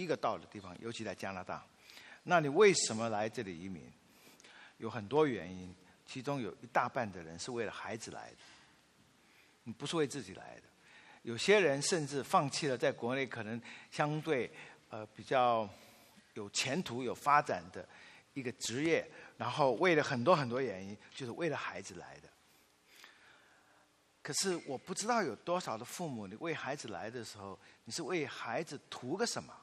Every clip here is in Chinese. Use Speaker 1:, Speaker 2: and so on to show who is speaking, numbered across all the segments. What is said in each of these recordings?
Speaker 1: 一个到的地方，尤其在加拿大。那你为什么来这里移民？有很多原因，其中有一大半的人是为了孩子来的，你不是为自己来的。有些人甚至放弃了在国内可能相对比较有前途、有发展的一个职业，然后为了很多很多原因，就是为了孩子来的。可是我不知道有多少的父母，你为孩子来的时候，你是为孩子图个什么？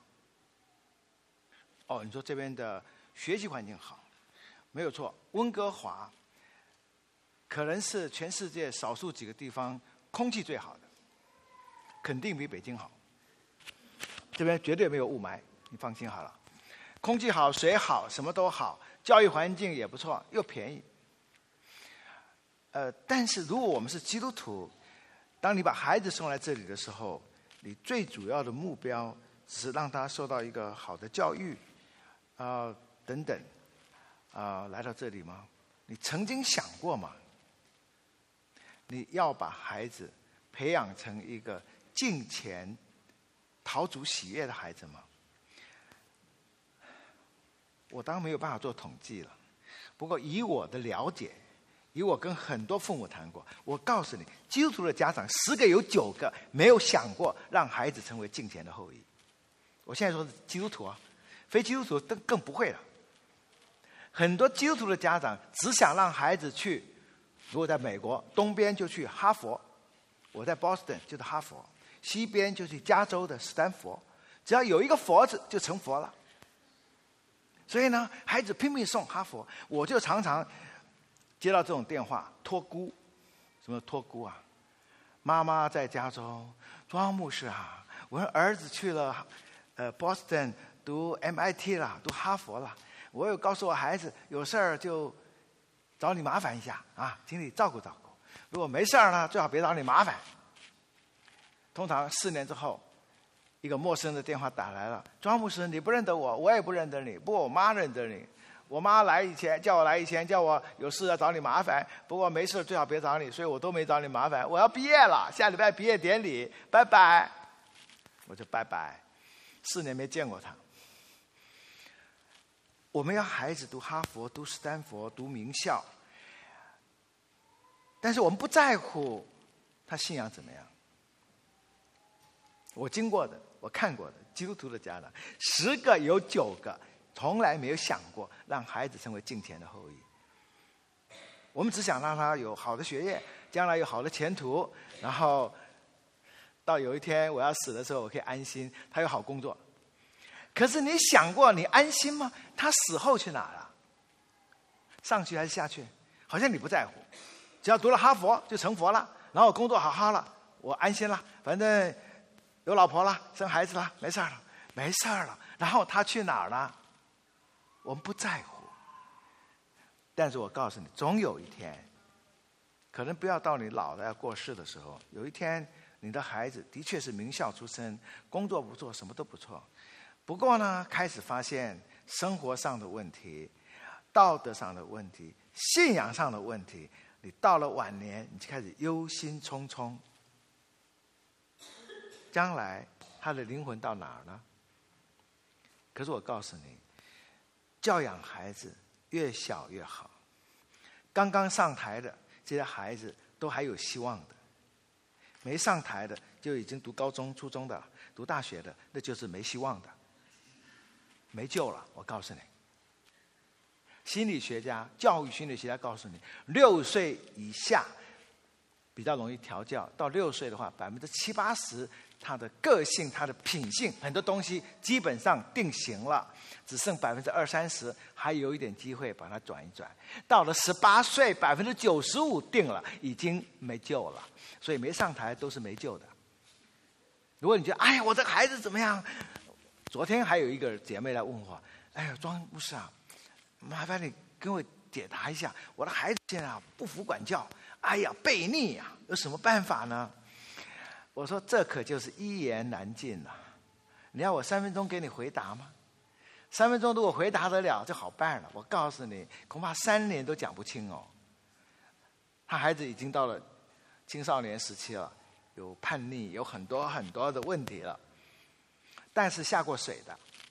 Speaker 1: 你说这边的学习环境好，没有错。温哥华可能是全世界少数几个地方空气最好的，肯定比北京好。这边绝对没有雾霾，你放心好了。空气好，水好，什么都好，教育环境也不错，又便宜。但是如果我们是基督徒，当你把孩子送来这里的时候，你最主要的目标只是让他受到一个好的教育，等等，来到这里吗？你曾经想过吗？你要把孩子培养成一个敬虔、讨主喜悦的孩子吗？我当然没有办法做统计了，不过以我的了解，以我跟很多父母谈过，我告诉你，基督徒的家长10个有9个没有想过让孩子成为敬虔的后裔。我现在说的基督徒啊，非基督徒更不会了。很多基督徒的家长只想让孩子去，如果在美国东边就去哈佛，我在 Boston 就是哈佛，西边就去加州的斯坦福，只要有一个佛字就成佛了。所以呢，孩子拼命送哈佛，我就常常接到这种电话，托孤。什么托孤啊？妈妈在加州，庄牧师啊，我的儿子去了Boston 读 MIT 了，读哈佛了。我有告诉我孩子，有事儿就找你麻烦一下啊，请你照顾照顾。如果没事儿呢，最好别找你麻烦。通常4年之后，一个陌生的电话打来了，庄牧师，你不认得我，我也不认得你，不过我妈认得你。我妈来以前叫我来以前叫我有事要找你麻烦，不过没事最好别找你，所以我都没找你麻烦。我要毕业了，下礼拜毕业典礼，拜拜。我就拜拜。4年没见过他。我们要孩子读哈佛、读斯坦福、读名校，但是我们不在乎他信仰怎么样。我经过的，我看过的基督徒的家长，10个有9个从来没有想过让孩子成为敬虔的后裔。我们只想让他有好的学业，将来有好的前途，然后到有一天我要死的时候，我可以安心，他有好工作。可是你想过你安心吗？他死后去哪了？上去还是下去？好像你不在乎，只要读了哈佛就成佛了，然后工作好好了，我安心了，反正有老婆了，生孩子了，没事了，没事了。然后他去哪儿了？我们不在乎。但是我告诉你，总有一天，可能不要到你老了要过世的时候，有一天你的孩子的确是名校出身，工作不错，什么都不错。不过呢，开始发现生活上的问题、道德上的问题、信仰上的问题，你到了晚年，你就开始忧心忡忡。将来他的灵魂到哪儿呢？可是我告诉你，教养孩子越小越好。刚刚上台的这些孩子都还有希望的，没上台的就已经读高中、初中的、读大学的，那就是没希望的。没救了，我告诉你。心理学家、教育心理学家告诉你，6岁以下比较容易调教，到6岁的话，70%、80%他的个性、他的品性，很多东西基本上定型了，只剩20%、30%还有一点机会把它转一转。到了18岁，95%定了，已经没救了。所以没上台都是没救的。如果你觉得，哎呀，我这个孩子怎么样？昨天还有一个姐妹来问我，哎呀，庄牧师啊，麻烦你跟我解答一下，我的孩子现在不服管教，哎呀，悖逆呀，有什么办法呢？我说这可就是一言难尽了。你要我3分钟给你回答吗？3分钟如果回答得了就好办了。我告诉你，恐怕3年都讲不清哦。他孩子已经到了青少年时期了，有叛逆，有很多很多的问题了。但是下过水的，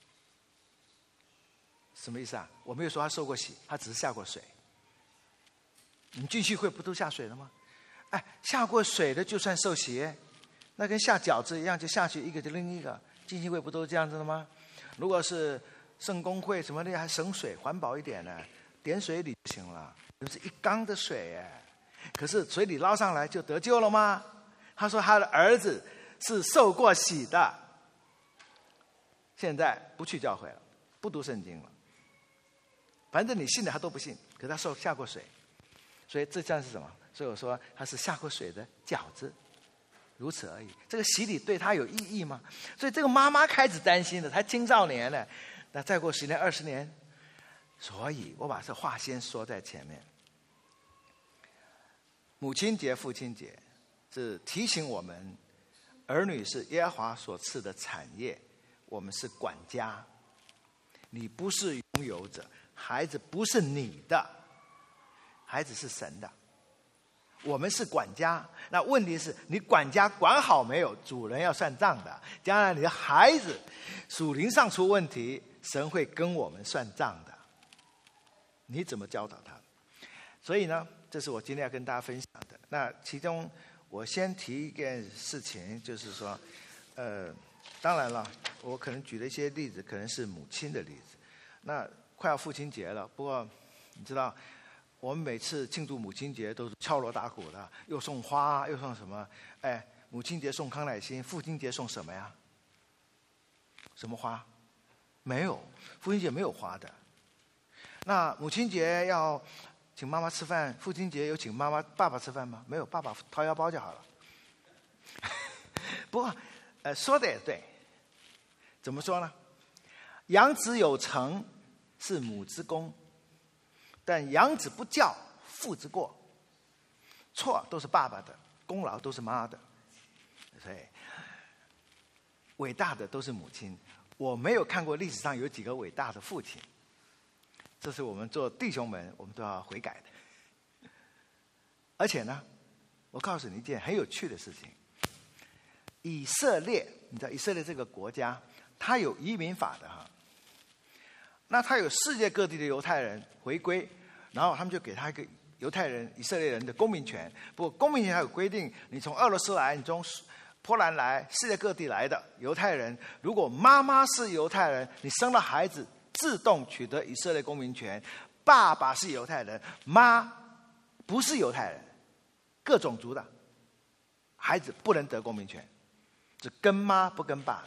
Speaker 1: 什么意思啊？我没有说他受过洗，他只是下过水。你们军训会不都下水了吗？哎，下过水的就算受洗，那跟下饺子一样，就下去一个就另一个。军训会不都这样子的吗？如果是圣公会什么的，还省水，环保一点呢，点水里就行了。就是一缸的水哎，可是水里捞上来就得救了吗？他说他的儿子是受过洗的，现在不去教会了，不读圣经了。反正你信的他都不信，可是他下过水，所以这算是什么？所以我说他是下过水的饺子，如此而已。这个洗礼对他有意义吗？所以这个妈妈开始担心了，才青少年呢，那再过10年20年，所以我把这话先说在前面。母亲节、父亲节是提醒我们，儿女是耶和华所赐的产业，我们是管家，你不是拥有者，孩子不是你的，孩子是神的，我们是管家。那问题是你管家管好没有，主人要算账的。将来你的孩子属灵上出问题，神会跟我们算账的，你怎么教导他？所以呢，这是我今天要跟大家分享的。那其中我先提一件事情，就是说当然了，我可能举了一些例子，可能是母亲的例子。那快要父亲节了，不过你知道我们每次庆祝母亲节都是敲锣打鼓的，又送花又送什么。哎，母亲节送康乃馨，父亲节送什么呀？什么花？没有，父亲节没有花的。那母亲节要请妈妈吃饭，父亲节有请爸爸吃饭吗？没有，爸爸掏腰包就好了。不过说的也对，怎么说呢？养子有成是母之功，但养子不教父之过，错都是爸爸的，功劳都是妈的。所以伟大的都是母亲，我没有看过历史上有几个伟大的父亲。这是我们做弟兄们我们都要悔改的。而且呢，我告诉你一件很有趣的事情，以色列，你知道以色列这个国家它有移民法的哈，那他有世界各地的犹太人回归，然后他们就给他一个犹太人以色列人的公民权。不过公民权还有规定，你从俄罗斯来，你从波兰来，世界各地来的犹太人，如果妈妈是犹太人，你生了孩子自动取得以色列公民权。爸爸是犹太人，妈不是犹太人，各种族的孩子不能得公民权，只跟妈不跟爸的。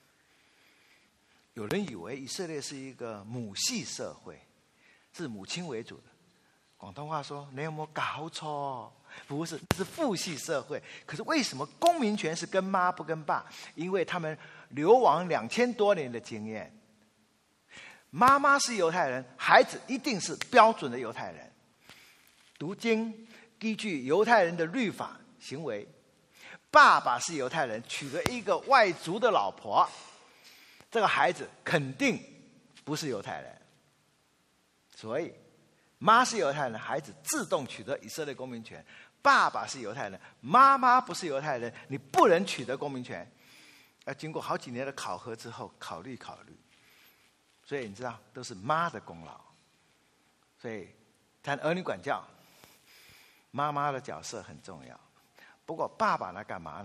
Speaker 1: 有人以为以色列是一个母系社会，是母亲为主的。广东话说，你有没有搞错？不是，是父系社会。可是为什么公民权是跟妈不跟爸？因为他们流亡2000多年的经验。妈妈是犹太人，孩子一定是标准的犹太人。读经依据犹太人的律法行为。爸爸是犹太人，娶了一个外族的老婆，这个孩子肯定不是犹太人。所以妈是犹太人，孩子自动取得以色列公民权。爸爸是犹太人，妈妈不是犹太人，你不能取得公民权。要经过好几年的考核之后考虑。所以你知道，都是妈的功劳。所以谈儿女管教，妈妈的角色很重要。不过爸爸呢，干嘛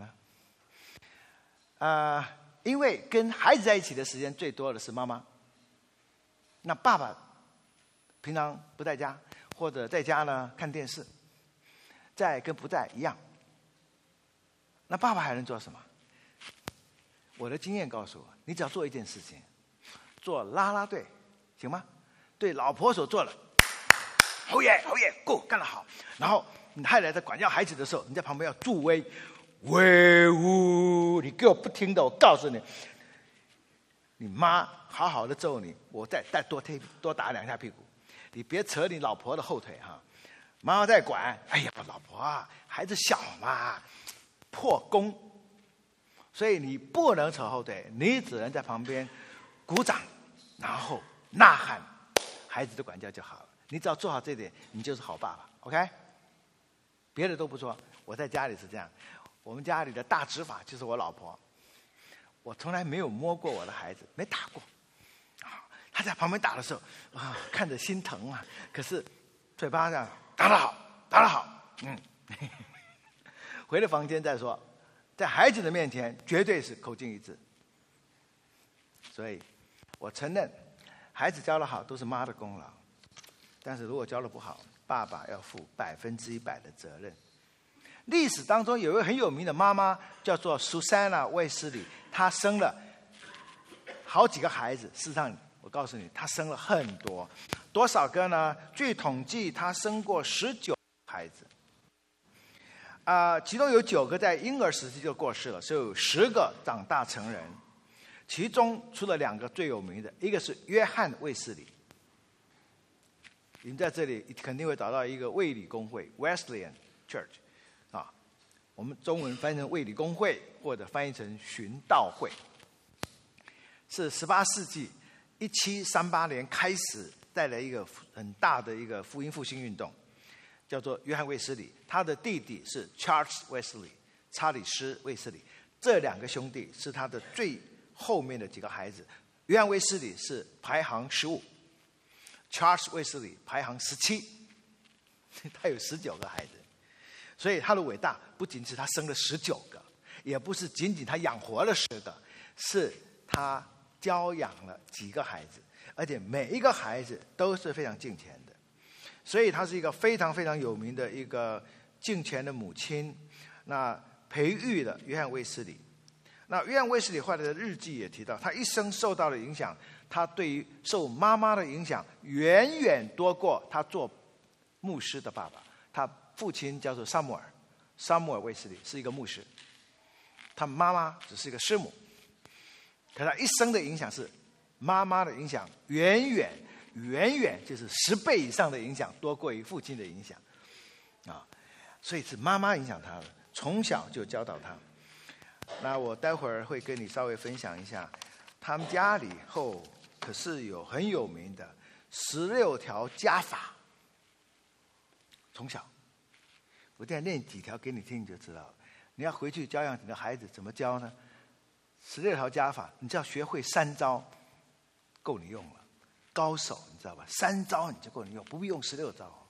Speaker 1: 呢？因为跟孩子在一起的时间最多的是妈妈。那爸爸平常不在家，或者在家呢看电视，在跟不在一样。那爸爸还能做什么？我的经验告诉我，你只要做一件事情，做啦啦队，行吗？对老婆所做的，侯爷，go， 干得好。然后你太太在管教孩子的时候，你在旁边要助威，威武！你给我不听的，我告诉你，你妈好好的揍你，我再多打2下屁股。你别扯你老婆的后腿哈，妈妈在管。哎呀，老婆啊，孩子小嘛，破功。所以你不能扯后腿，你只能在旁边鼓掌，然后呐喊，孩子的管教就好了。你只要做好这点，你就是好爸爸。OK， 别的都不说。我在家里是这样，我们家里的大执法就是我老婆，我从来没有摸过我的孩子，没打过。她在旁边打的时候啊，看着心疼啊，可是嘴巴上打得好，打得好，回了房间再说，在孩子的面前绝对是口径一致。所以我承认孩子教得好都是妈的功劳，但是如果教得不好，爸爸要负100%的责任。历史当中有一位很有名的妈妈叫做苏珊娜·卫斯理，她生了好几个孩子。事实上我告诉你，她生了很多，多少个呢？据统计她生过19孩子，其中有9个在婴儿时期就过世了，所以有10个长大成人。其中除了2个最有名的，一个是约翰·卫斯理，你们在这里肯定会找到一个卫理公会 （Wesleyan Church） 啊，我们中文翻译成卫理公会，或者翻译成循道会，是18世纪1738年开始带来一个很大的一个福音复兴运动，叫做约翰·卫斯理，他的弟弟是 Charles Wesley 查理斯·卫斯理，这2个兄弟是他的最后面的几个孩子。约翰·卫斯理是排行15， Charles 卫斯理排行17，他有19个孩子。所以他的伟大不仅是他生了19个，也不是仅仅他养活了10个，是他教养了几个孩子，而且每一个孩子都是非常敬虔的。所以他是一个非常非常有名的一个敬虔的母亲，那培育了约翰·卫斯理。那约翰·卫斯理后来的日记也提到，他一生受到的影响，他对于受妈妈的影响远远多过他做牧师的爸爸。他父亲叫做萨姆尔·卫斯理，是一个牧师，他妈妈只是一个师母。可他一生的影响是妈妈的影响远远就是10倍以上的影响，多过于父亲的影响啊，所以是妈妈影响他的，从小就教导他。那我待会儿会跟你稍微分享一下，他们家里后可是有很有名的16条家法。从小，我现在念几条给你听，你就知道了。你要回去教养你的孩子怎么教呢？16条家法，你只要学会3招，够你用了。高手你知道吧？3招你就够你用，不必用16招。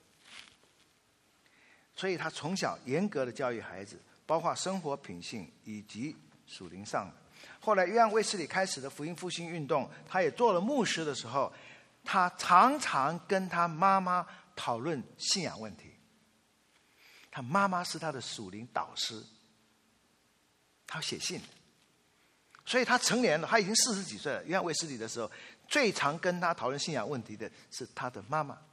Speaker 1: 所以他从小严格的教育孩子，包括生活品性以及属灵上的。后来约翰·卫斯理开始的福音复兴运动，他也做了牧师的时候，他常常跟他妈妈讨论信仰问题。他妈妈是他的属灵导师，他写信，所以他成年了，他已经40几岁了。约翰·卫斯理的时候，最常跟他讨论信仰问题的是他的妈妈。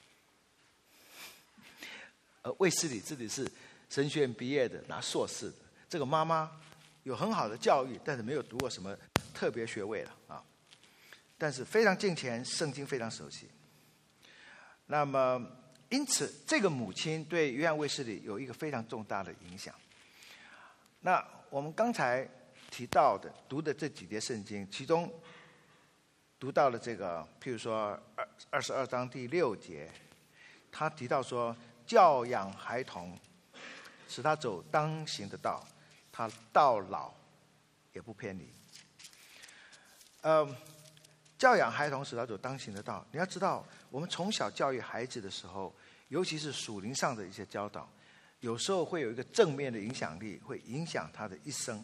Speaker 1: 而卫斯理自己是神学院毕业的，拿硕士的。这个妈妈有很好的教育，但是没有读过什么特别学位了啊。但是非常敬虔，圣经非常熟悉。那么，因此这个母亲对约翰·卫斯理有一个非常重大的影响。那我们刚才提到的读的这几节圣经，其中读到了这个，譬如说22章第6节，他提到说，教养孩童，使他走当行的道，他到老也不偏离。教养孩童，使他走当行的道。你要知道，我们从小教育孩子的时候，尤其是属灵上的一些教导，有时候会有一个正面的影响力，会影响他的一生，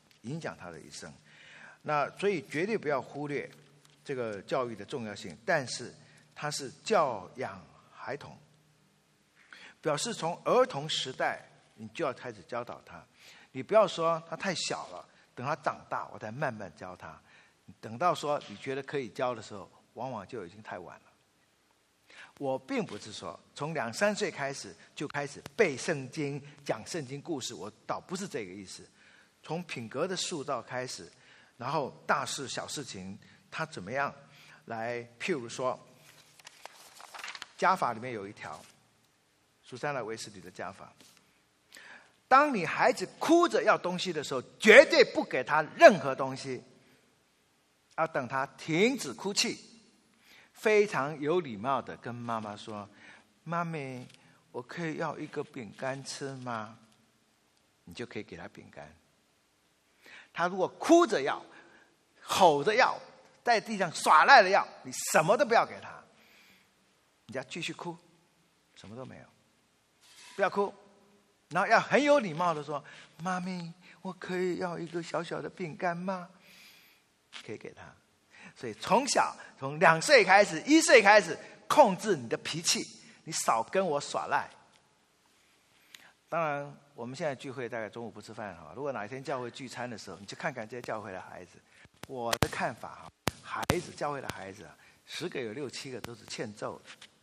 Speaker 1: 那所以绝对不要忽略这个教育的重要性。但是它是教养孩童，表示从儿童时代你就要开始教导他。你不要说他太小了，等他长大我再慢慢教他。等到说你觉得可以教的时候，往往就已经太晚了。我并不是说从2、3岁开始就开始背圣经、讲圣经故事，我倒不是这个意思。从品格的塑造开始，然后大事小事情他怎么样来，譬如说家法里面有一条，苏珊娜·卫斯理的家法，当你孩子哭着要东西的时候，绝对不给他任何东西，要等他停止哭泣，非常有礼貌的跟妈妈说，妈咪，我可以要一个饼干吃吗？你就可以给他饼干。他如果哭着要、吼着要、 在地上耍赖的要，你什么都不要给他，你要继续哭，什么都没有，不要哭，然后要很有礼貌的说：“妈咪，我可以要一个小小的饼干吗？”可以给他。所以从小，从2岁开始，1岁开始控制你的脾气，你少跟我耍赖。当然，我们现在聚会大概中午不吃饭哈。如果哪一天教会聚餐的时候，你去看看这些教会的孩子。我的看法哈，孩子教会的孩子10个有6、7个都是欠揍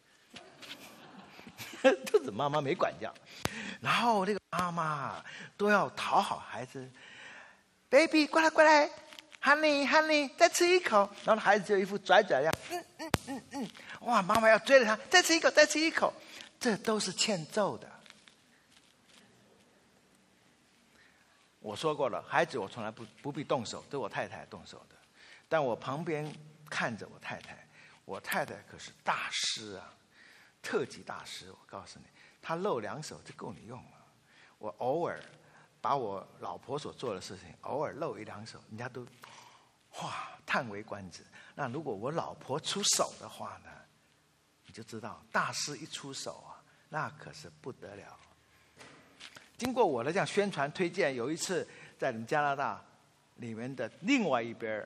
Speaker 1: 的，都是妈妈没管教。然后那个妈妈都要讨好孩子 ，baby 过来过来 ，honey honey 再吃一口。然后孩子就一副拽拽的样，哇，妈妈要追着他，再吃一口再吃一口，这都是欠揍的。我说过了，孩子我从来不必动手，这是我太太动手的。但我旁边看着我太太，我太太可是大师啊，特级大师。我告诉你，她露2手就够你用了。我偶尔把我老婆所做的事情，偶尔露1、2手，人家都哇叹为观止。那如果我老婆出手的话呢，你就知道大师一出手啊，那可是不得了。经过我的这样宣传推荐，有一次在你们加拿大里面的另外一边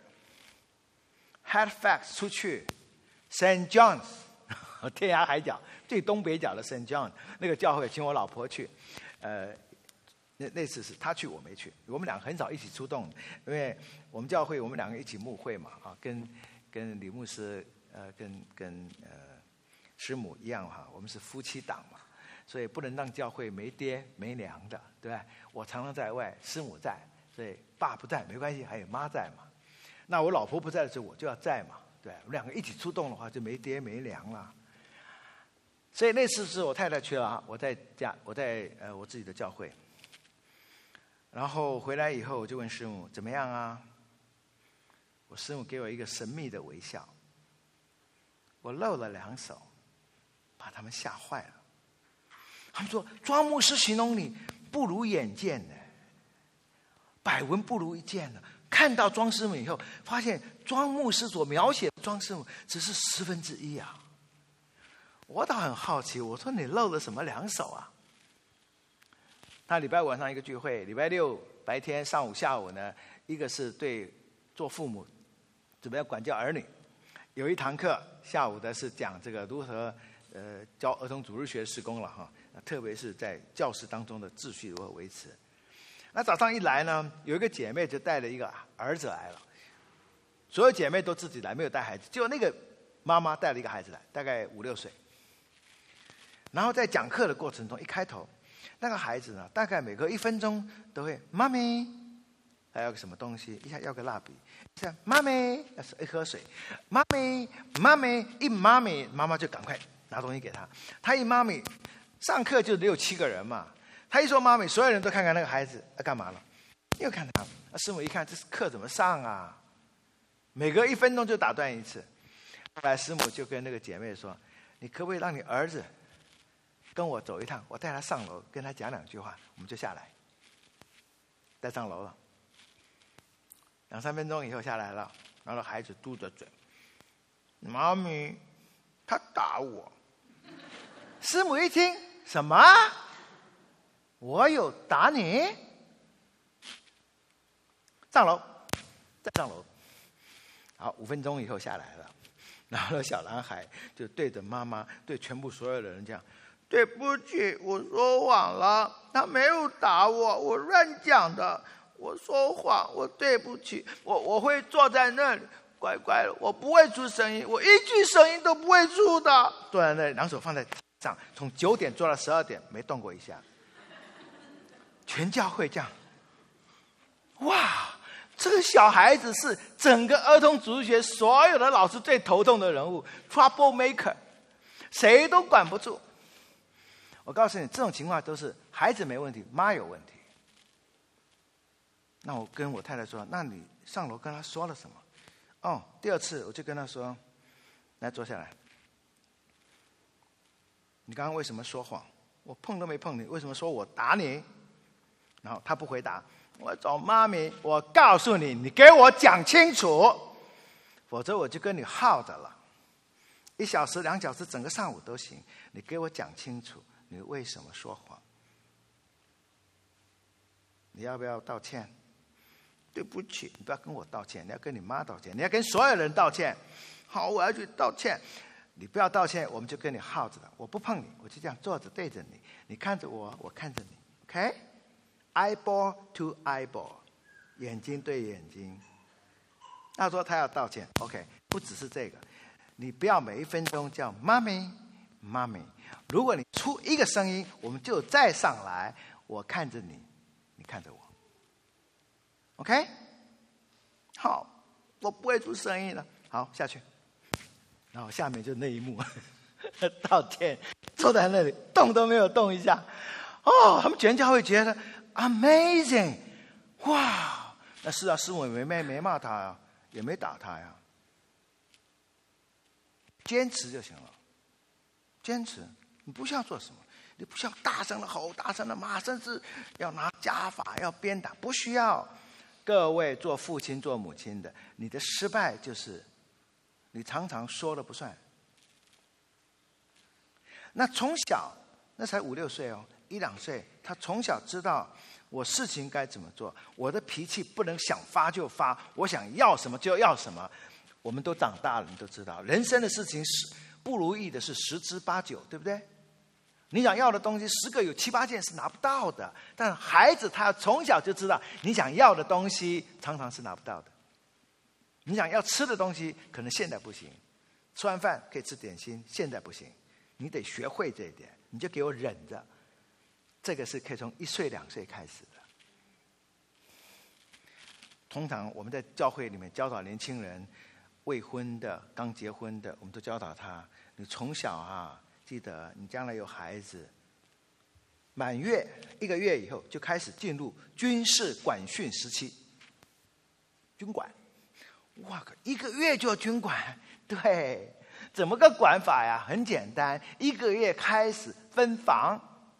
Speaker 1: Halifax 出去 St. John's 天涯海角最东北角的 St. John 那个教会，请我老婆去。那次是她去我没去，我们俩很少一起出动，因为我们教会我们2个一起牧会嘛，跟李牧师跟师母一样哈，我们是夫妻档嘛。所以不能让教会没爹没娘的，对吧？我常常在外，师母在，所以爸不在没关系，还有妈在嘛。那我老婆不在的时候，我就要在嘛，对，我们2个一起出动的话，就没爹没娘了。所以那次是我太太去了啊，我在家，我在我自己的教会。然后回来以后，我就问师母怎么样啊？我师母给我一个神秘的微笑。我露了2手，把他们吓坏了。他们说庄牧师形容你不如眼见的，百闻不如一见的。看到庄师母以后，发现庄牧师所描写的庄师母只是1/10啊。我倒很好奇，我说你露了什么2手啊？那礼拜5晚上一个聚会，礼拜6白天上午下午呢，一个是对做父母怎么样管教儿女，有一堂课下午的是讲这个如何教儿童主日学事工了哈。特别是在教室当中的秩序如何维持。那早上一来呢，有一个姐妹就带了一个儿子来了，所有姐妹都自己来，没有带孩子，就那个妈妈带了一个孩子来，大概5、6岁。然后在讲课的过程中，一开头，那个孩子呢，大概每隔1分钟都会妈咪，还要个什么东西，一下要个蜡笔，一下妈咪，一喝水，妈咪妈咪，一妈咪，妈妈就赶快拿东西给他，他一妈咪。上课就6、7个人嘛，他一说妈咪，所有人都看看那个孩子，干嘛了？又看他。师母一看，这课怎么上啊？每隔1分钟就打断一次。后来师母就跟那个姐妹说：“你可不可以让你儿子跟我走一趟？我带他上楼，跟他讲2句话，我们就下来。”带上楼了，2、3分钟以后下来了，然后孩子嘟着嘴：“妈咪，他打我。”师母一听。什么？我有打你？上楼，再上楼。好，5分钟以后下来了，然后小男孩就对着妈妈，对全部所有的人讲：“对不起，我说谎了，他没有打我，我乱讲的，我说谎，我对不起，我会坐在那里，乖乖的，我不会出声音，我一句声音都不会出的。”坐在那里，2手放在。从9点做到12点，没动过一下。全教会这样，哇！这个小孩子是整个儿童主日学所有的老师最头痛的人物 ，trouble maker， 谁都管不住。我告诉你，这种情况都是孩子没问题，妈有问题。那我跟我太太说：“那你上楼跟他说了什么？”哦，第2次我就跟他说：“来，坐下来。你刚刚为什么说谎？我碰都没碰你，为什么说我打你？”然后他不回答。我找妈咪，我告诉你，你给我讲清楚， 否则我就跟你耗着了。1小时、2小时，整个上午都行。你给我讲清楚，你为什么说谎？你要不要道歉？对不起，你不要跟我道歉，你要跟你妈道歉，你要跟所有人道歉。好，我要去道歉。你不要道歉，我们就跟你耗着了。我不碰你，我就这样坐着对着你，你看着我，我看着你。OK？Eyeball to eyeball， 眼睛对眼睛。他说他要道歉。OK， 不只是这个，你不要每1分钟叫妈咪妈咪。如果你出一个声音，我们就再上来，我看着你，你看着我。OK？ 好，我不会出声音了。好，下去。然后下面就那一幕，道歉，坐在那里动都没有动一下。他们全教会觉得 amazing， 哇！那是啊，师母没骂他呀，也没打他呀。坚持就行了，坚持，你不需要做什么，你不需要大声的吼、大声的骂，甚至要拿家法、要鞭打，不需要。各位做父亲、做母亲的，你的失败就是你常常说了不算。那从小，那才5、6岁哦，1、2岁，他从小知道我事情该怎么做，我的脾气不能想发就发，我想要什么就要什么。我们都长大了，你都知道，人生的事情是不如意的是10之8九，对不对？你想要的东西10个有7、8件是拿不到的，但孩子他从小就知道，你想要的东西常常是拿不到的。你想要吃的东西，可能现在不行，吃完饭可以吃点心，现在不行，你得学会这一点，你就给我忍着。这个是可以从1岁、2岁开始的。通常我们在教会里面教导年轻人，未婚的、刚结婚的，我们都教导他：你从小记得你将来有孩子，满月1个月以后就开始进入军事管训时期。军管，哇靠，1个月就要军管？对，怎么个管法呀？很简单，1个月开始分房，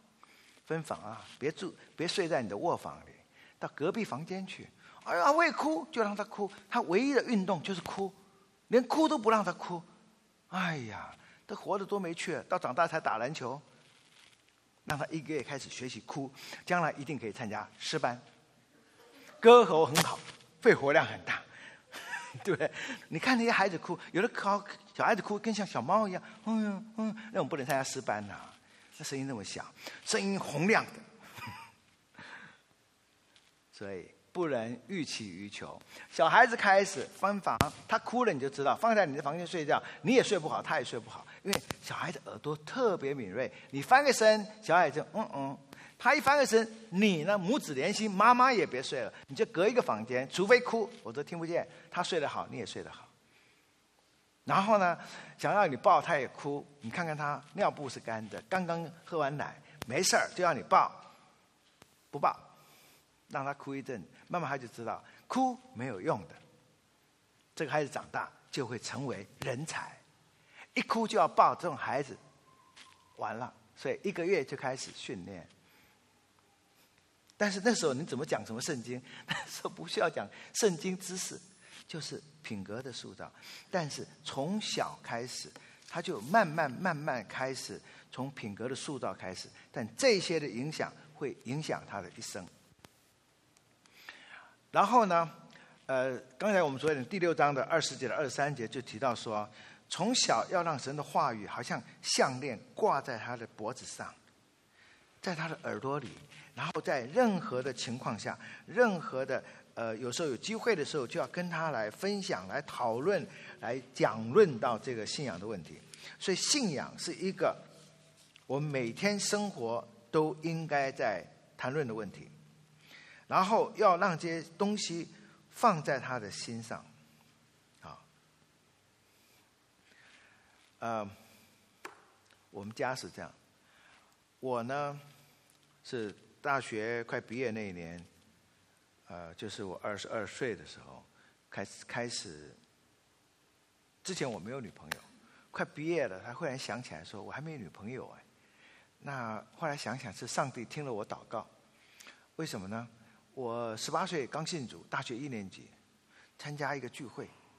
Speaker 1: 别睡在你的卧房里，到隔壁房间去。哎呀，会哭就让他哭，他唯一的运动就是哭，连哭都不让他哭。哎呀，他活得多没趣，到长大才打篮球。让他1个月开始学习哭，将来一定可以参加诗班，歌喉很好，肺活量很大，对不对？你看那些孩子哭，有的小孩子哭跟像小猫一样，那我们不能参加诗班呐，那声音那么小，声音洪亮的，所以不能欲起于求。小孩子开始分房，他哭了你就知道，放在你的房间睡觉，你也睡不好，他也睡不好，因为小孩子耳朵特别敏锐，你翻个身，小孩子他一翻个身，你呢母子连心，妈妈也别睡了，你就隔一个房间，除非哭，我都听不见。他睡得好，你也睡得好。然后呢，想要你抱他也哭，你看看他尿布是干的，刚刚喝完奶，没事儿就要你抱，不抱，让他哭一阵，慢慢他就知道哭没有用的。这个孩子长大就会成为人才，一哭就要抱，这种孩子完了。所以1个月就开始训练。但是那时候你怎么讲什么圣经？那时候不需要讲圣经知识，就是品格的塑造。但是从小开始，他就慢慢开始从品格的塑造开始，但这些的影响会影响他的一生。然后呢，刚才我们昨天第6章的20节的23节就提到说，从小要让神的话语好像项链挂在他的脖子上，在他的耳朵里，然后在任何的情况下，任何的有时候有机会的时候，就要跟他来分享、来讨论、来讲论到这个信仰的问题。所以信仰是一个我们每天生活都应该在谈论的问题，然后要让这些东西放在他的心上。我们家是这样，我呢是大学快毕业那一年，就是我22岁的时候开始。之前我没有女朋友，快毕业了，他忽然想起来说我还没有女朋友哎。那后来想想是上帝听了我祷告，为什么呢？我18岁刚信主，大学1年级参加一个聚会，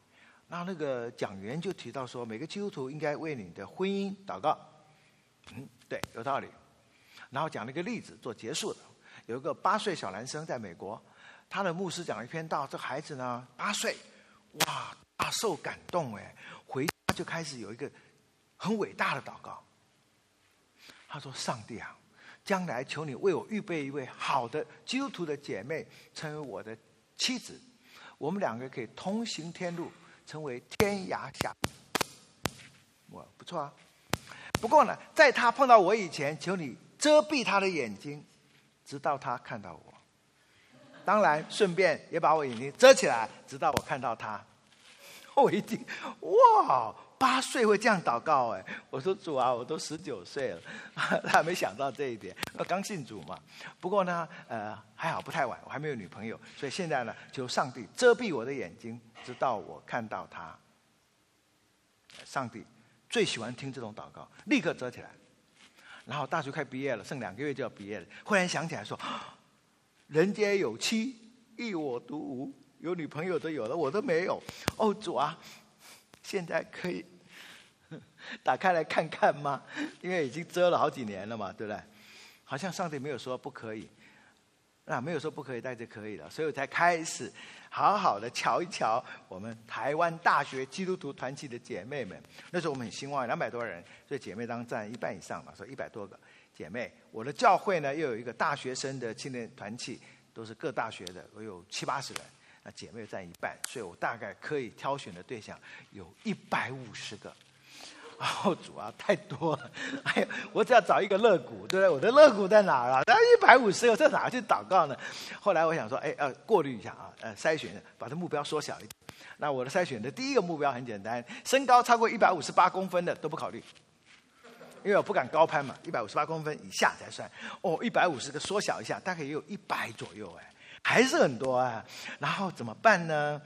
Speaker 1: 那个讲员就提到说，每个基督徒应该为你的婚姻祷告。对，有道理。然后讲了一个例子做结束的，有一个8岁小男生在美国，他的牧师讲了一篇道，这孩子呢8岁，哇，大受感动哎，回家就开始有一个很伟大的祷告。他说：“上帝啊，将来求你为我预备一位好的基督徒的姐妹，成为我的妻子，我们2个可以同行天路，成为天涯下。”哇，不错啊。不过呢，在他碰到我以前，求你遮蔽他的眼睛，直到他看到我。当然，顺便也把我眼睛遮起来，直到我看到他。我一听，哇！8岁会这样祷告哎！我说主啊，我都19岁了，他没想到这一点，刚信主嘛。不过呢，还好不太晚，我还没有女朋友，所以现在呢，求上帝遮蔽我的眼睛，直到我看到他。上帝最喜欢听这种祷告，立刻遮起来。然后大学快毕业了，剩2个月就要毕业了，忽然想起来说：人皆有妻，亦我独无。有女朋友都有了，我都没有。哦，主啊，现在可以打开来看看吗？因为已经遮了好几年了嘛，对不对？好像上帝没有说不可以，没有说不可以，但是可以了，所以我才开始好好的瞧一瞧我们台湾大学基督徒团契的姐妹们。那时候我们很兴旺，200多人，所以姐妹当占1半以上嘛，所以100多个姐妹。我的教会呢，又有一个大学生的青年团契，都是各大学的，我有70-80人。那姐妹占1半，所以我大概可以挑选的对象有150个。哦，主啊，太多了！哎呀，我只要找一个肋骨，对不对？我的肋骨在哪儿啊？那150个，这哪去祷告呢？后来我想说，要过滤一下啊，筛选，把这目标缩小一点。那我的筛选的第一个目标很简单，身高超过158公分的都不考虑，因为我不敢高攀嘛，158公分以下才算。150个缩小一下，大概也有100左右，还是很多啊。然后怎么办呢？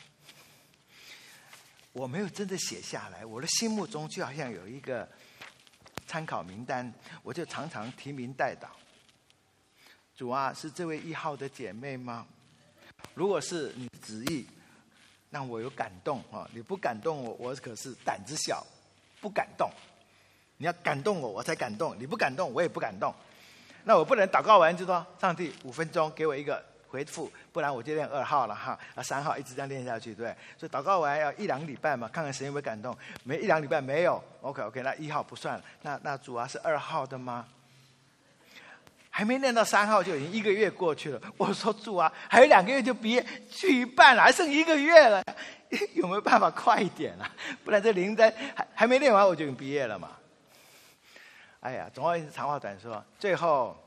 Speaker 1: 我没有真的写下来，我的心目中就好像有一个参考名单，我就常常提名代祷。主啊，是这位1号的姐妹吗？如果是你的旨意，让我有感动啊！你不感动我，我可是胆子小，不敢动。你要感动我，我才感动；你不感动，我也不敢动。那我不能祷告完就说上帝5分钟给我一个回复，不然我就练2号了哈，3号一直这样练下去，对。所以祷告完要1-2个礼拜嘛，看看神有没有感动。没1-2个礼拜没有 ，OK， 那1号不算了。那主啊是2号的吗？还没练到3号就已经1个月过去了。我说主啊，还有2个月就毕业，去一半了，还剩1个月了，有没有办法快一点啊？不然这灵丹还没练完我就已经毕业了嘛。哎呀，总而言之，长话短说，最后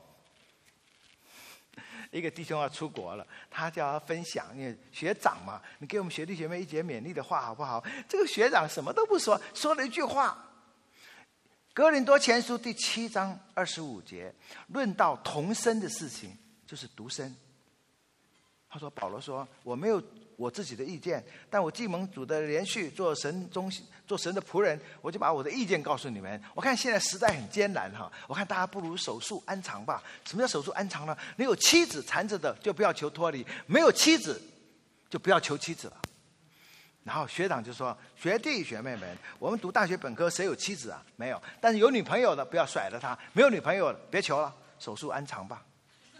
Speaker 1: 一个弟兄要出国了，他叫他分享，因为学长嘛，你给我们学弟学妹一节勉励的话好不好？这个学长什么都不说，说了一句话，哥林多前书第7章25节，论到同声的事情，就是独声。他说保罗说，我没有我自己的意见，但我既蒙主的连续做神的仆人，我就把我的意见告诉你们。我看现在时代很艰难哈，我看大家不如守束安常吧。什么叫守束安常呢？你有妻子缠着的，就不要求脱离；没有妻子，就不要求妻子了。然后学长就说：学弟学妹们，我们读大学本科，谁有妻子啊？没有。但是有女朋友的，不要甩了她；没有女朋友的，别求了，守束安常吧。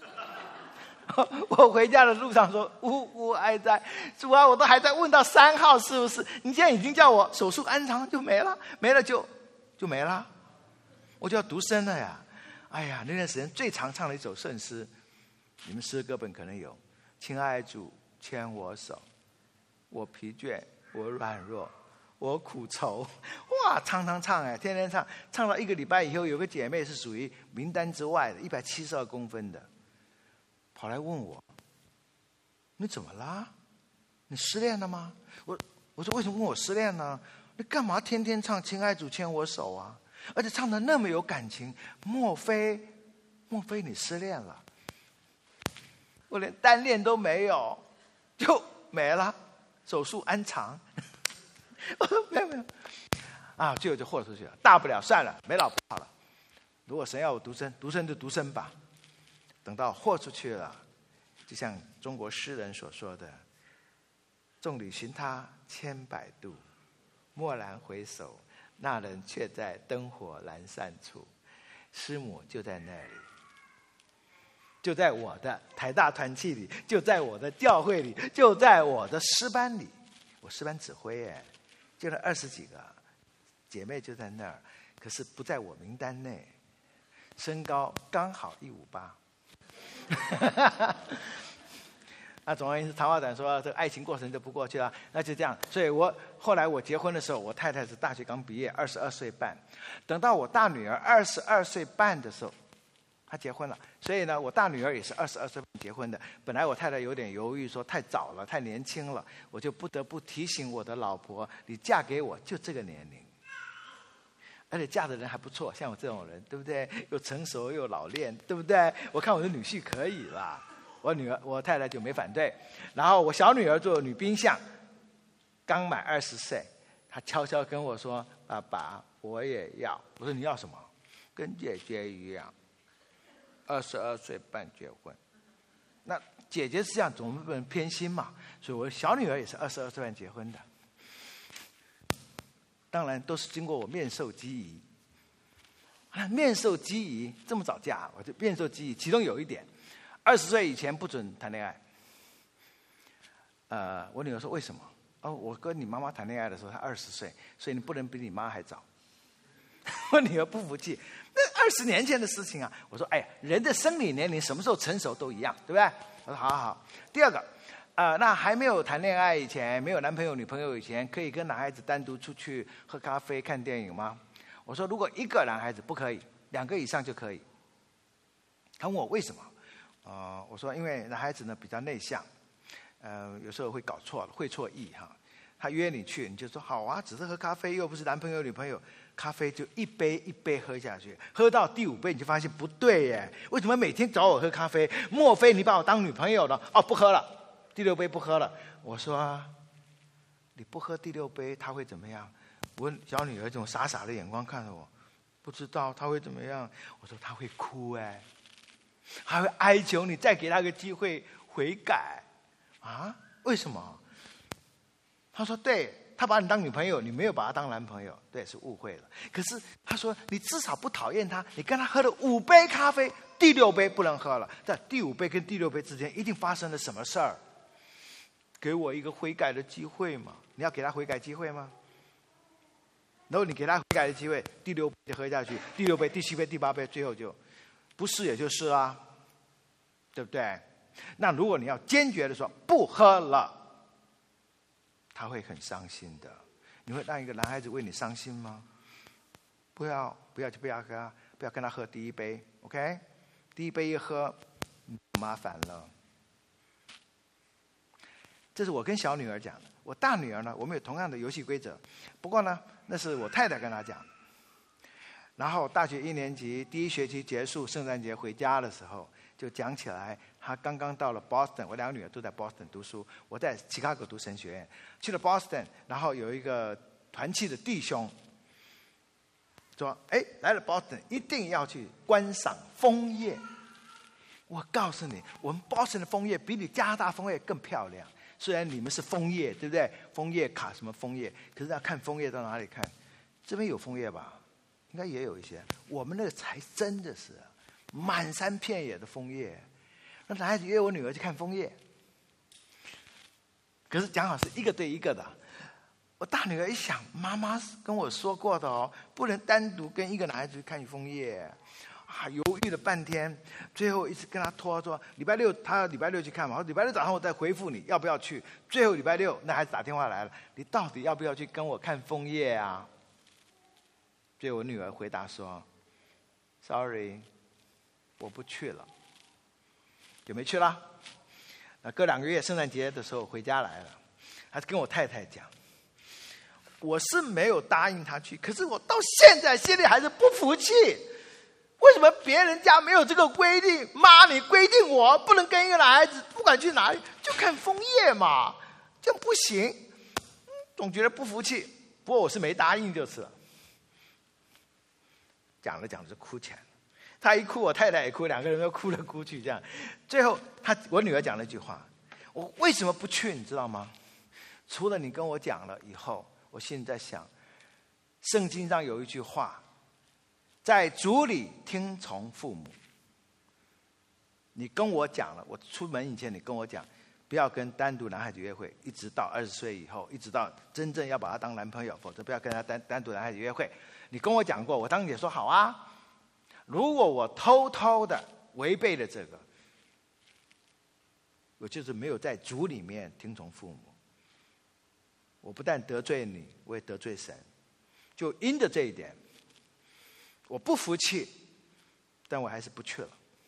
Speaker 1: 我回家的路上说，呜哀哉，主啊，我都还在问到3号是不是？你现在已经叫我守束安常就没了，没了就没了，我就要独身了呀！哎呀，那段时间最常唱的一首圣诗，你们诗歌本可能有：亲爱主牵我手，我疲倦，我软弱，我苦愁。哇，唱天天唱到1个礼拜以后，有个姐妹是属于名单之外的，172公分的。跑来问我，你怎么啦？你失恋了吗？我说为什么问我失恋呢？你干嘛天天唱亲爱主牵我手啊？而且唱得那么有感情，莫非你失恋了？我连单恋都没有，就没了，手术安常。我说没有啊，最后就豁出去了，大不了算了，没老婆好了。如果神要我独身就独身吧。等到豁出去了，就像中国诗人所说的： 众里寻他千百度，蓦然回首，那人却在灯火阑珊处。师母就在那里，就在我的台大团契里，就在我的教会里，就在我的诗班里。我诗班指挥就那20几个姐妹就在那儿，可是不在我名单内，身高刚好158。总而言之，长话短说，这个爱情过程就不过去了，那就这样。所以后来我结婚的时候，我太太是大学刚毕业，22岁半。等到我大女儿22岁半的时候，她结婚了。所以呢，我大女儿也是22岁半结婚的。本来我太太有点犹豫，说太早了，太年轻了，我就不得不提醒我的老婆，你嫁给我就这个年龄。而且嫁的人还不错，像我这种人，对不对？又成熟又老练，对不对？我看我的女婿可以啦。我太太就没反对。然后我小女儿做女兵相，刚满20岁，她悄悄跟我说：“爸爸，我也要。”我说：“你要什么？”跟姐姐一样，22岁半结婚。那姐姐是这样，总不能偏心嘛。所以我小女儿也是22岁半结婚的。当然都是经过我面授机宜。面授机宜这么早嫁，我就面授机宜。其中有一点，20岁以前不准谈恋爱。我女儿说为什么？我跟你妈妈谈恋爱的时候，她20岁，所以你不能比你妈还早。我女儿不服气，那20年前的事情啊。我说，人的生理年龄什么时候成熟都一样，对不对？我说好好好。第二个，那还没有谈恋爱以前，没有男朋友女朋友以前，可以跟男孩子单独出去喝咖啡、看电影吗？我说，如果一个男孩子不可以，2个以上就可以。他问我为什么？我说因为男孩子呢比较内向，有时候会搞错了，会错意哈。他约你去，你就说好啊，只是喝咖啡，又不是男朋友女朋友。咖啡就一杯一杯喝下去，喝到第5杯你就发现不对耶，为什么每天找我喝咖啡？莫非你把我当女朋友了？不喝了，第6杯不喝了。我说你不喝第6杯他会怎么样？我小女儿这种傻傻的眼光看着我，不知道他会怎么样。我说他会哭还会哀求你再给他个机会悔改为什么？他说对，他把你当女朋友，你没有把他当男朋友，对，是误会了。可是他说你至少不讨厌他，你跟他喝了5杯咖啡，第6杯不能喝了，在第5杯跟第6杯之间一定发生了什么事儿，给我一个悔改的机会嘛。你要给他悔改机会吗？然后你给他悔改的机会，第6杯就喝下去，第6杯、第7杯、第8杯，最后就不是也就是啊，对不对？那如果你要坚决的说不喝了，他会很伤心的。你会让一个男孩子为你伤心吗？不要跟他喝第1杯 ，OK？ 第1杯一喝，麻烦了。这是我跟小女儿讲的。我大女儿呢，我们有同样的游戏规则，不过呢，那是我太太跟她讲的。然后大学1年级第1学期结束，圣诞节回家的时候，就讲起来，她刚刚到了 Boston， 我2个女儿都在 Boston 读书，我在芝加哥读神学院，去了 Boston， 然后有一个团契的弟兄说，来了 Boston 一定要去观赏枫叶。我告诉你，我们 Boston 的枫叶比你加拿大枫叶更漂亮。虽然你们是枫叶，对不对？枫叶卡什么枫叶？可是要看枫叶到哪里看？这边有枫叶吧？应该也有一些。我们那个才真的是满山遍野的枫叶。那男孩子约我女儿去看枫叶，可是讲好是1个对1个的。我大女儿一想，妈妈跟我说过的不能单独跟1个男孩子去看枫叶。犹豫了半天，最后一直跟他拖说礼拜6，他礼拜6去看嘛，礼拜6早上我再回复你要不要去。最后礼拜6，那孩子打电话来了，你到底要不要去跟我看枫叶啊？最后我女儿回答说 ：“Sorry， 我不去了。”就没去了。隔2个月，圣诞节的时候回家来了，他跟我太太讲，我是没有答应他去，可是我到现在心里还是不服气。为什么别人家没有这个规定？妈，你规定我不能跟一个男孩子不管去哪里就看枫叶嘛？这样不行，总觉得不服气。不过我是没答应就是了。讲着讲着哭起来了，他一哭，我太太也哭，2个人都哭来哭去这样。最后我女儿讲了一句话：“我为什么不去？你知道吗？ 除了你跟我讲了以后，我心里在想，圣经上有一句话，在主里听从父母。你跟我讲了，我出门以前你跟我讲，不要跟单独男孩子约会，一直到20岁以后，一直到真正要把他当男朋友，否则不要跟他单独男孩子约会。你跟我讲过，我当时也说好啊。如果我偷偷的违背了这个，我就是没有在主里面听从父母。我不但得罪你，我也得罪神。就因着这一点，我不服气，但我还是不去了。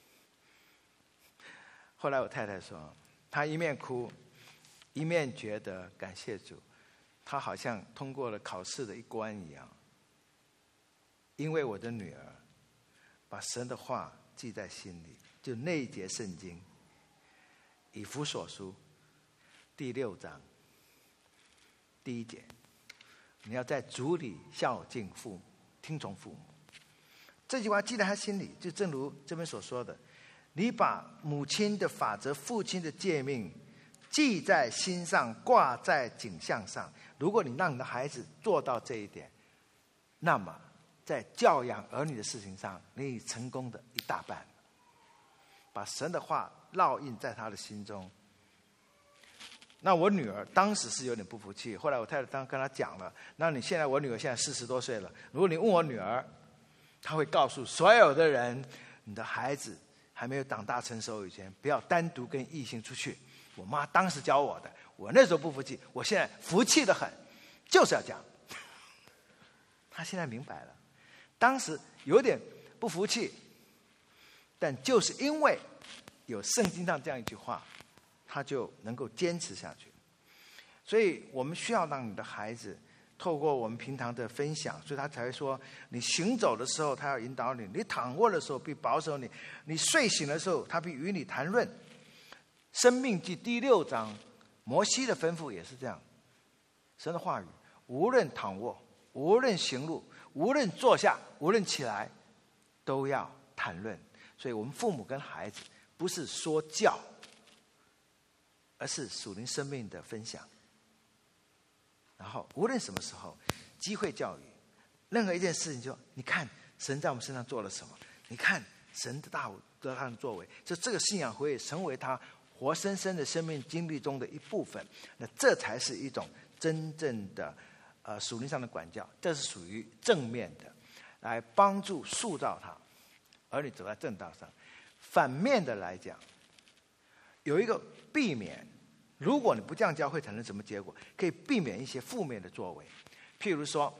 Speaker 1: 后来我太太说，她一面哭，一面觉得感谢主，她好像通过了考试的一关一样。因为我的女儿把神的话记在心里，就那一节圣经，以弗所书第6章第1节，你要在主里孝敬父母，听从父母。这句话记在他心里，就正如这边所说的，你把母亲的法则、父亲的诫命记在心上，挂在颈项上。如果你让你的孩子做到这一点，那么在教养儿女的事情上，你已成功的一大半。把神的话烙印在他的心中。那我女儿当时是有点不服气，后来我太太跟她讲了，那你现在我女儿现在40多岁了，如果你问我女儿，她会告诉所有的人，你的孩子还没有长大成熟以前，不要单独跟异性出去。我妈当时教我的，我那时候不服气，我现在服气得很，就是要讲。她现在明白了，当时有点不服气，但就是因为有圣经上这样一句话，他就能够坚持下去。所以我们需要让你的孩子透过我们平常的分享，所以他才会说，你行走的时候他要引导你，你躺卧的时候必保守你，你睡醒的时候他必与你谈论。申命记第6章，摩西的吩咐也是这样，神的话语，无论躺卧，无论行路，无论坐下，无论起来，都要谈论。所以我们父母跟孩子不是说教，而是属灵生命的分享。然后无论什么时候，机会教育，任何一件事情，就你看神在我们身上做了什么，你看神的大的他的作为，这个信仰会成为他活生生的生命经历中的一部分。那这才是一种真正的属灵上的管教，这是属于正面的，来帮助塑造他儿女走在正道上。反面的来讲，有一个避免，如果你不这样教会产生什么结果，可以避免一些负面的作为。譬如说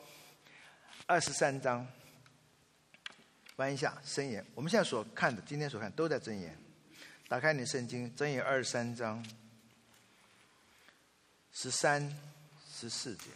Speaker 1: 23章，翻一下箴言，我们现在所看的，今天所看都在箴言。打开你的圣经，箴言23章13、14节。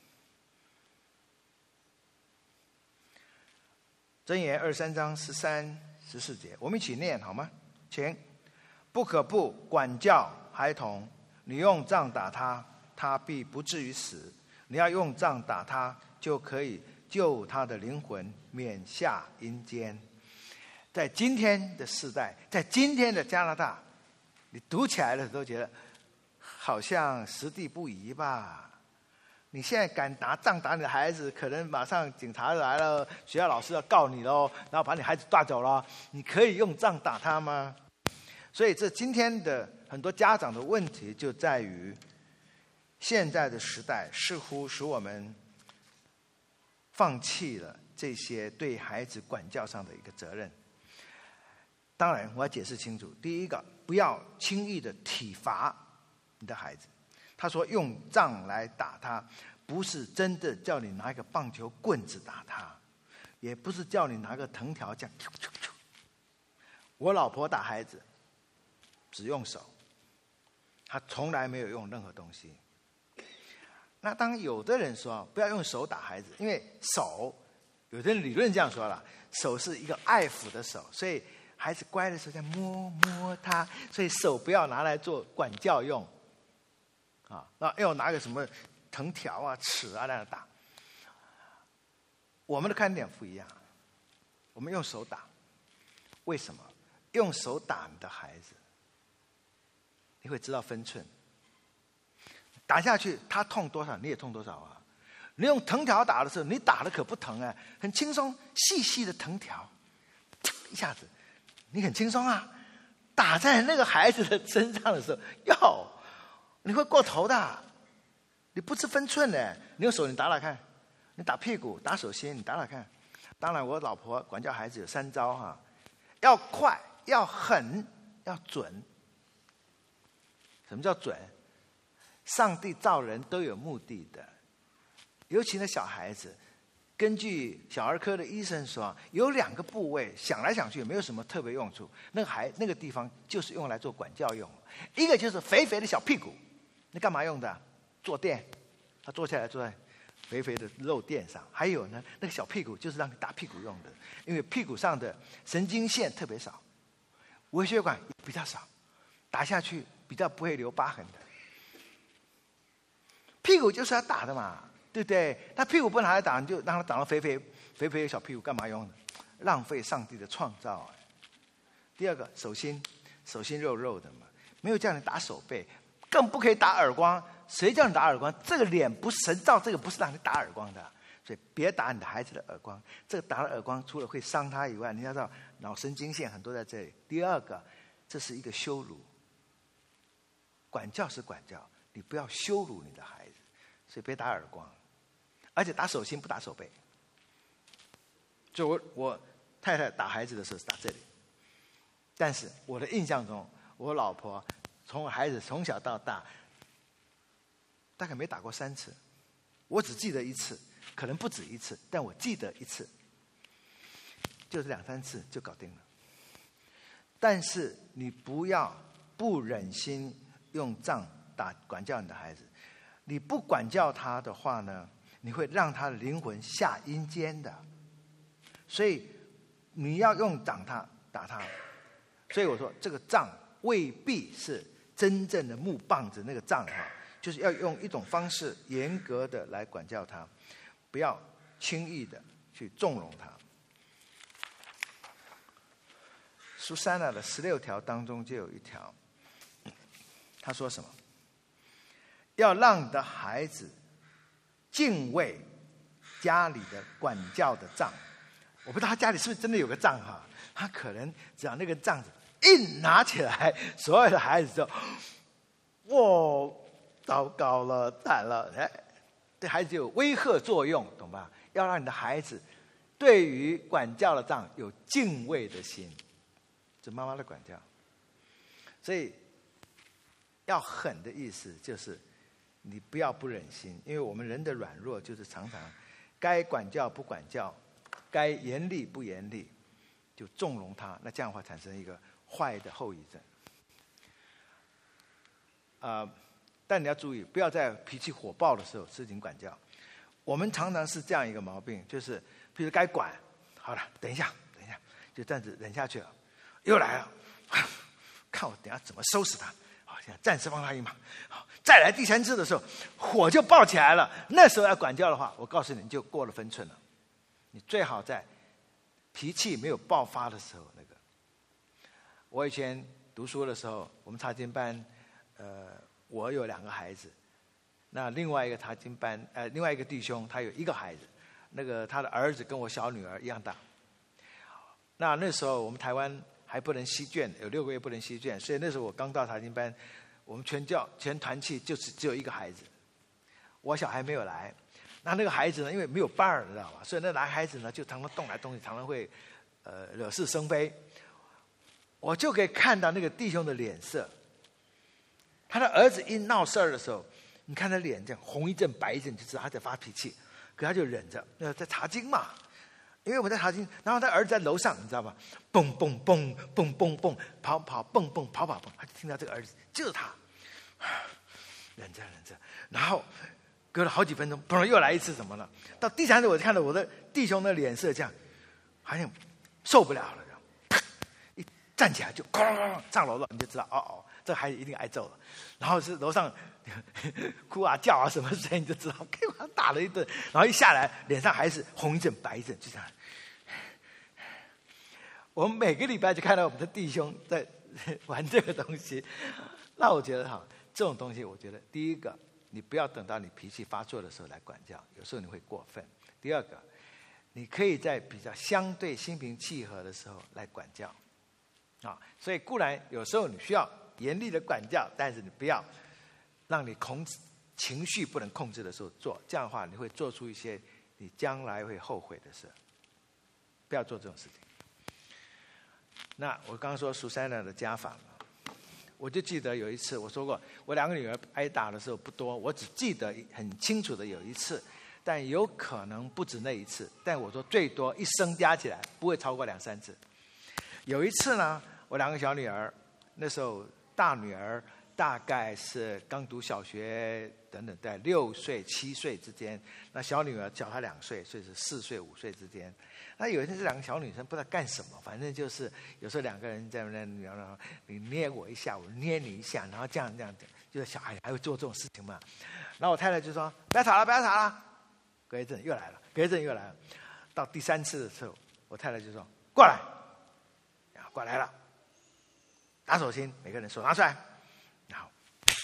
Speaker 1: 箴言23章13、14节，我们一起念好吗？请。不可不管教孩童，你用杖打他，他必不至于死；你要用杖打他，就可以救他的灵魂免下阴间。在今天的世代，在今天的加拿大，你读起来了都觉得好像实地不宜吧。你现在敢拿杖打你的孩子，可能马上警察来了，学校老师要告你喽，然后把你孩子抓走了。你可以用杖打他吗？所以这今天的很多家长的问题就在于，现在的时代似乎使我们放弃了这些对孩子管教上的一个责任。当然我要解释清楚，第一个，不要轻易的体罚你的孩子。他说用杖来打他，不是真的叫你拿一个棒球棍子打他，也不是叫你拿个藤条这样。我老婆打孩子只用手，她从来没有用任何东西。那当有的人说不要用手打孩子，因为手，有的人理论这样说了，手是一个爱抚的手，所以孩子乖的时候在摸摸他，所以手不要拿来做管教用。那要拿个什么藤条啊、尺啊那样打。我们的观点不一样，我们用手打。为什么？用手打你的孩子，你会知道分寸。 打下去，他痛多少，你也痛多少啊。你用藤条打的时候，你打的可不疼啊，很轻松，细细的藤条，一下子，你很轻松啊。打在那个孩子的身上的时候，哟，你会过头的，你不知分寸的。你用手你打打看，你打屁股、打手心，你打打看。当然，我老婆管教孩子有3招哈，要快、要狠、要准。什么叫准？上帝造人都有目的的，尤其那小孩子。根据小儿科的医生说，有2个部位想来想去也没有什么特别用处，那个地方就是用来做管教用。一个就是肥肥的小屁股，那干嘛用的？坐垫，他坐下来坐在肥肥的肉垫上。还有呢，那个小屁股就是让你打屁股用的，因为屁股上的神经线特别少，微血管也比较少，打下去比较不会留疤痕的。屁股就是要打的嘛。对不对？他屁股不拿来打，你就让他长得肥肥的小屁股，干嘛用呢？浪费上帝的创造。第二个，手心肉肉的嘛，没有叫你打手背，更不可以打耳光。谁叫你打耳光？这个脸不是神造，这个不是让你打耳光的，所以别打你的孩子的耳光。这个打了耳光，除了会伤他以外，你要知道脑神经线很多在这里。第二个，这是一个羞辱。管教是管教，你不要羞辱你的孩子，所以别打耳光。而且打手心不打手背，就我太太打孩子的时候是打这里，但是我的印象中，我老婆从孩子从小到大，大概没打过3次，我只记得1次，可能不止1次，但我记得1次，就是2、3次就搞定了。但是你不要不忍心用杖管教你的孩子，你不管教他的话呢？你会让他的灵魂下阴间的，所以你要用掌打他。所以我说这个杖未必是真正的木棒子那个杖哈，就是要用一种方式严格的来管教他，不要轻易的去纵容他。苏珊娜的16条当中就有一条，他说什么？要让你的孩子敬畏家里的管教的杖。我不知道他家里是不是真的有个杖哈，他可能只要那个杖子一拿起来，所有的孩子就哇，糟糕了，惨了，对孩子有威吓作用，懂吧？要让你的孩子对于管教的杖有敬畏的心，这妈妈的管教。所以要狠的意思就是你不要不忍心，因为我们人的软弱就是常常该管教不管教，该严厉不严厉，就纵容他，那这样的话产生一个坏的后遗症。但你要注意，不要在脾气火爆的时候施行管教。我们常常是这样一个毛病，就是譬如该管，好了，等一下，就这样子忍下去了，又来了，看我等一下怎么收拾他。好，现在暂时帮他一马。好，再来第3次的时候，火就爆起来了。那时候要管教的话，我告诉你，你就过了分寸了。你最好在脾气没有爆发的时候，那个。我以前读书的时候，我们查经班，我有2个孩子，那另外一个查经班，另外一个弟兄他有1个孩子，那个他的儿子跟我小女儿一样大。那时候我们台湾还不能吸卷，有6个月不能吸卷，所以那时候我刚到查经班，我们全团契就只有1个孩子，我小孩没有来。那个孩子呢，因为没有伴儿，你知道吧？所以那男孩子呢，就常常动来动去，常常会惹是生非。我就可以看到那个弟兄的脸色，他的儿子一闹事儿的时候，你看他脸这样红一阵白一阵，就知道他在发脾气，可他就忍着，在查经嘛。因为我在查经，然后他儿子在楼上，你知道吧？蹦蹦蹦蹦蹦蹦，跑跑蹦蹦跑跑蹦，他就听到这个儿子就是他，忍着，然后隔了好几分钟，砰，又来一次什么了？到第3次，我就看到我的弟兄的脸色这样，好像受不了了，这样一站起来就上楼了，你就知道哦，这孩子一定挨揍了。然后是楼上哭啊叫啊什么声音，就知道给我打了一顿。然后一下来，脸上还是红一阵白一阵，就这样。我们每个礼拜就看到我们的弟兄在玩这个东西，那我觉得哈，这种东西我觉得第一个你不要等到你脾气发作的时候来管教，有时候你会过分。第二个，你可以在比较相对心平气和的时候来管教。所以固然有时候你需要严厉的管教，但是你不要让你情绪不能控制的时候做，这样的话你会做出一些你将来会后悔的事。不要做这种事情。那我刚刚说苏珊娜的家访，我就记得有一次我说过，我2个女儿挨打的时候不多，我只记得很清楚的有一次，但有可能不止那一次，但我说最多一生加起来不会超过2、3次。有一次呢，我2个小女儿，那时候大女儿大概是刚读小学等等，在6岁、7岁之间，那小女儿小她2岁，所以是4岁、5岁之间。那有一天这2个小女生不知道干什么，反正就是有时候2个人在那聊，你捏我一下，我捏你一下，然后这样，就是小孩还会做这种事情嘛。然后我太太就说：“不要吵了，不要吵了。”隔一阵又来了，到第3次的时候，我太太就说：“过来。”过来了，打手心，每个人手拿出来，然后，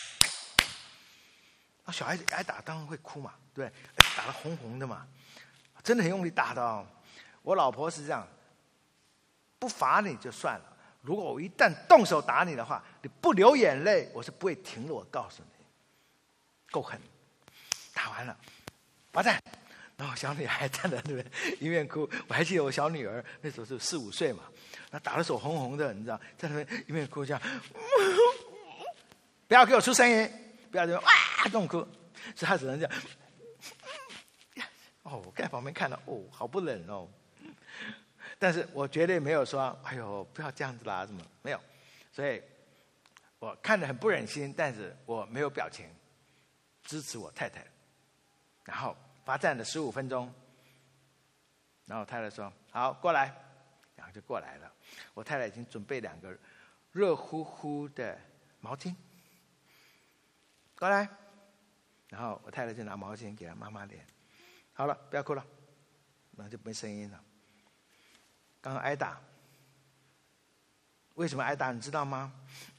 Speaker 1: 小孩子挨打当然会哭嘛，对不对？打得红红的嘛，真的很用力打的哦。我老婆是这样，不罚你就算了，如果我一旦动手打你的话，你不流眼泪，我是不会停的。我告诉你，够狠。打完了，罚站。然后小女孩站在那边一面哭，我还记得我小女儿那时候是4、5岁嘛，那打的手红红的，你知道，在那边一面哭这样，不要给我出声音，不要这样哇这种哭，所以她只能这样。我在旁边看到，好不忍哦。但是我绝对没有说，哎呦，不要这样子啦，什么没有。所以我看着很不忍心，但是我没有表情，支持我太太。然后罚站了15分钟，然后太太说：“好，过来。”然后就过来了。我太太已经准备2个热乎乎的毛巾，过来。然后我太太就拿毛巾给她妈妈脸，好了，不要哭了，然后就没声音了。刚刚挨打，为什么挨打你知道吗？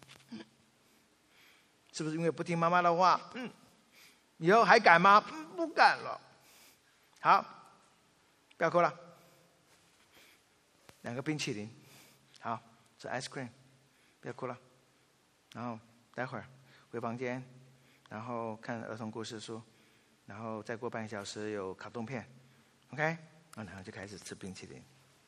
Speaker 1: 是不是因为不听妈妈的话？以后还敢吗？不敢了。好，不要哭了。2个冰淇淋，好，是 ice cream， 不要哭了。然后待会儿回房间，然后看儿童故事书，然后再过半个小时有卡通片 ，OK， 然后就开始吃冰淇淋。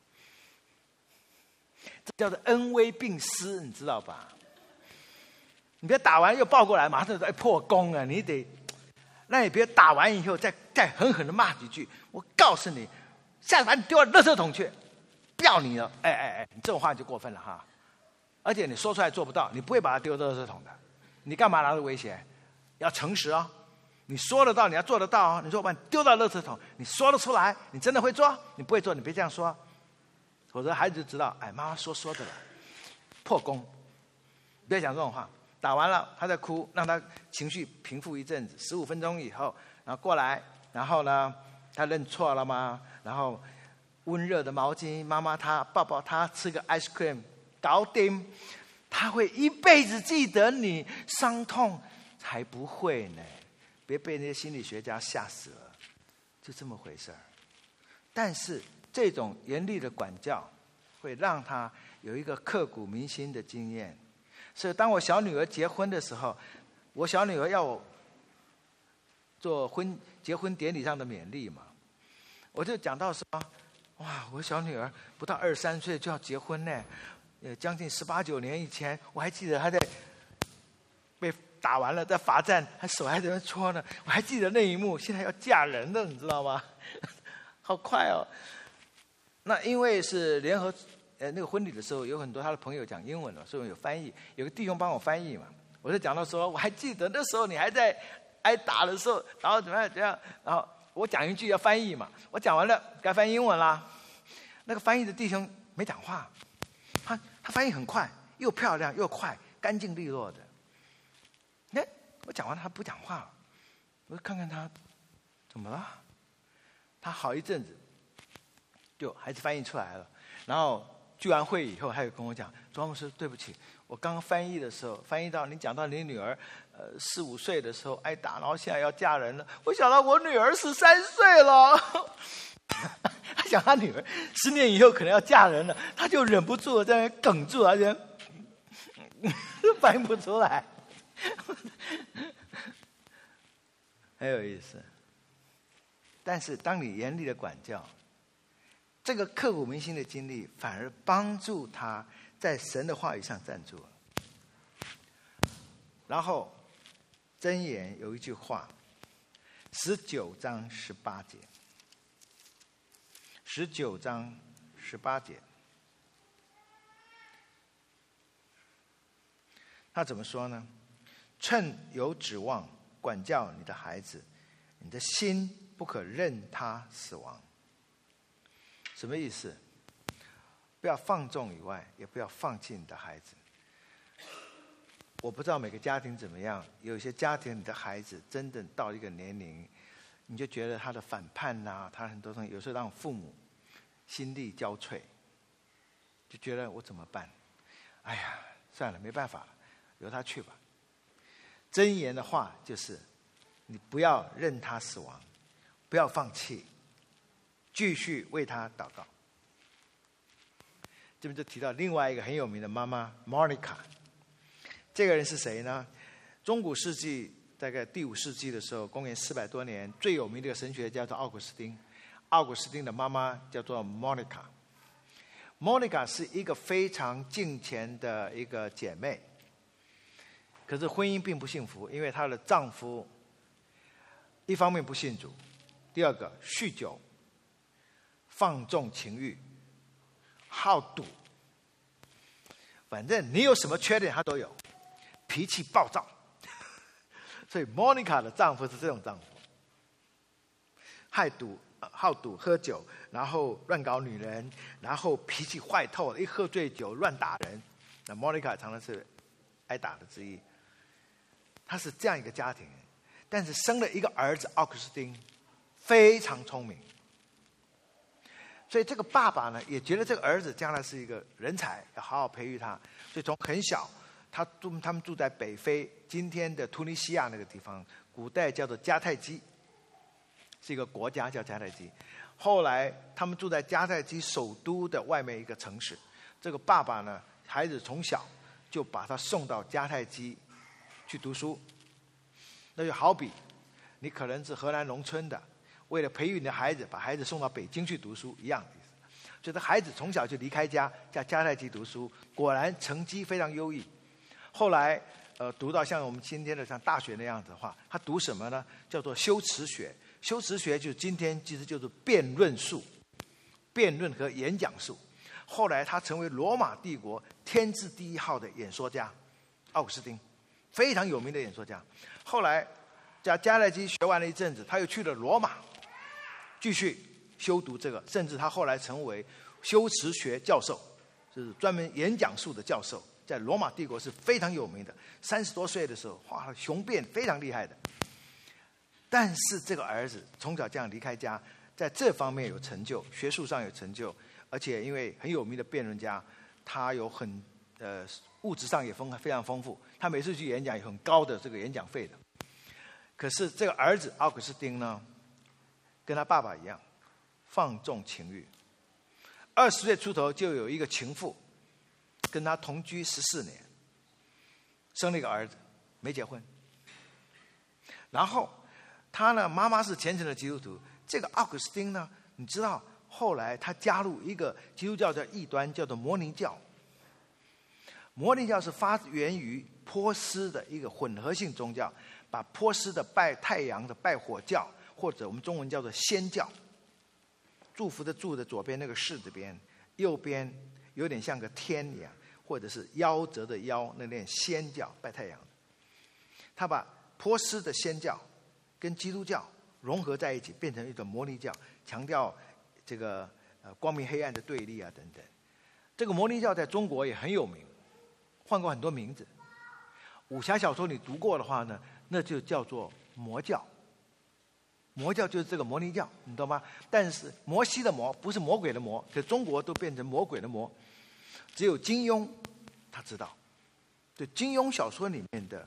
Speaker 1: 这叫做恩威并施，你知道吧？你别打完又抱过来，马上破功啊！你得，那你别打完以后再狠狠的骂几句。我告诉你，下次把你丢到垃圾桶去，不要你了！你这种话就过分了哈！而且你说出来做不到，你不会把它丢到垃圾桶的。你干嘛拿着威胁？要诚实哦！你说得到，你要做得到哦！你说我把你丢到垃圾桶，你说得出来，你真的会做？你不会做，你别这样说。否则孩子就知道，妈妈说的了，破功。别讲这种话。打完了，他在哭，让他情绪平复一阵子。15分钟以后，然后过来，然后呢，他认错了吗？然后温热的毛巾，妈妈他抱抱他，吃个 ice cream， 搞定。他会一辈子记得你，伤痛才不会呢。别被那些心理学家吓死了，就这么回事儿。但是这种严厉的管教，会让他有一个刻骨铭心的经验。所以当我小女儿结婚的时候，我小女儿要我做结婚典礼上的勉励嘛，我就讲到说，哇，我小女儿不到23岁就要结婚呢，将近18、19年以前，我还记得她在被打完了在罚站，她手还在那搓呢，我还记得那一幕。现在要嫁人了，你知道吗？好快哦！那因为是联合。那个婚礼的时候，有很多他的朋友讲英文了，所以有翻译，有个弟兄帮我翻译嘛。我就讲到说，我还记得那时候你还在挨打的时候，然后怎么样，然后我讲一句要翻译嘛，我讲完了该翻英文啦。那个翻译的弟兄没讲话，他翻译很快，又漂亮又快，干净利落的。我讲完了，他不讲话了，我就看看他怎么了。他好一阵子就还是翻译出来了，然后。聚完会以后，还有跟我讲，庄牧师，对不起，我刚刚翻译的时候，翻译到你讲到你女儿， 4、5岁的时候挨打，然后现在要嫁人了。我想到我女儿13岁了，他想他女儿10年以后可能要嫁人了，他就忍不住在那哽住，而且反应不出来，很有意思。但是当你严厉的管教，这个刻骨铭心的经历反而帮助他在神的话语上站住了。然后箴言有一句话，19章18节，19章18节，他怎么说呢？趁有指望管教你的孩子，你的心不可任他死亡。什么意思？不要放纵以外，也不要放弃你的孩子。我不知道每个家庭怎么样，有些家庭你的孩子真的到一个年龄，你就觉得他的反叛啊，他很多东西，有时候让父母心力交瘁，就觉得我怎么办？哎呀，算了，没办法了，由他去吧。箴言的话就是，你不要任他死亡，不要放弃，继续为他祷告。这边就提到另外一个很有名的妈妈 Monica。这个人是谁呢？中古世纪大概第5世纪的时候，公元400多年，最有名的一个神学家叫奥古斯丁。奥古斯丁的妈妈叫做 Monica。Monica 是一个非常敬虔的一个姐妹，可是婚姻并不幸福，因为她的丈夫一方面不信主，第二个酗酒、放纵情欲、好赌，反正你有什么缺点他都有，脾气暴躁。所以 Monica 的丈夫是这种丈夫，好赌喝酒，然后乱搞女人，然后脾气坏透了，一喝醉酒乱打人。那 Monica 常常是挨打的之一。他是这样一个家庭，但是生了一个儿子奥古斯丁，非常聪明。所以这个爸爸呢，也觉得这个儿子将来是一个人才，要好好培育他。所以从很小，他们住在北非，今天的突尼西亚那个地方，古代叫做迦太基，是一个国家叫迦太基。后来他们住在迦太基首都的外面一个城市。这个爸爸呢，孩子从小就把他送到迦太基去读书。那就好比你可能是荷兰农村的，为了培育你的孩子，把孩子送到北京去读书一样的意思。所以这孩子从小就离开家，在迦太基读书，果然成绩非常优异。后来读到像我们今天的像大学那样子的话，他读什么呢？叫做修辞学。修辞学就是今天其实就是辩论术，辩论和演讲术。后来他成为罗马帝国天字第一号的演说家，奥古斯丁，非常有名的演说家。后来在迦太基学完了一阵子，他又去了罗马，继续修读这个，甚至他后来成为修辞学教授，就是专门演讲术的教授，在罗马帝国是非常有名的。30多岁的时候，哇，雄辩非常厉害的。但是这个儿子从小这样离开家，在这方面有成就，学术上有成就，而且因为很有名的辩论家，他有物质上也非常丰富，他每次去演讲有很高的这个演讲费的。可是这个儿子奥古斯丁呢，跟他爸爸一样，放纵情欲。20岁出头就有一个情妇，跟他同居14年，生了一个儿子，没结婚。然后他呢，妈妈是虔诚的基督徒。这个奥古斯丁呢，你知道后来他加入一个基督教的异端，叫做摩尼教。摩尼教是发源于波斯的一个混合性宗教，把波斯的拜太阳的拜火教，或者我们中文叫做仙教，祝福的祝的左边那个士字边，右边有点像个天一样，或者是夭折的夭，那念仙教，拜太阳。他把波斯的仙教跟基督教融合在一起，变成一个摩尼教，强调这个光明黑暗的对立啊等等。这个摩尼教在中国也很有名，换过很多名字。武侠小说你读过的话呢，那就叫做魔教。魔教就是这个摩尼教，你懂吗？但是摩西的魔不是魔鬼的魔，在中国都变成魔鬼的魔。只有金庸他知道，对金庸小说里面的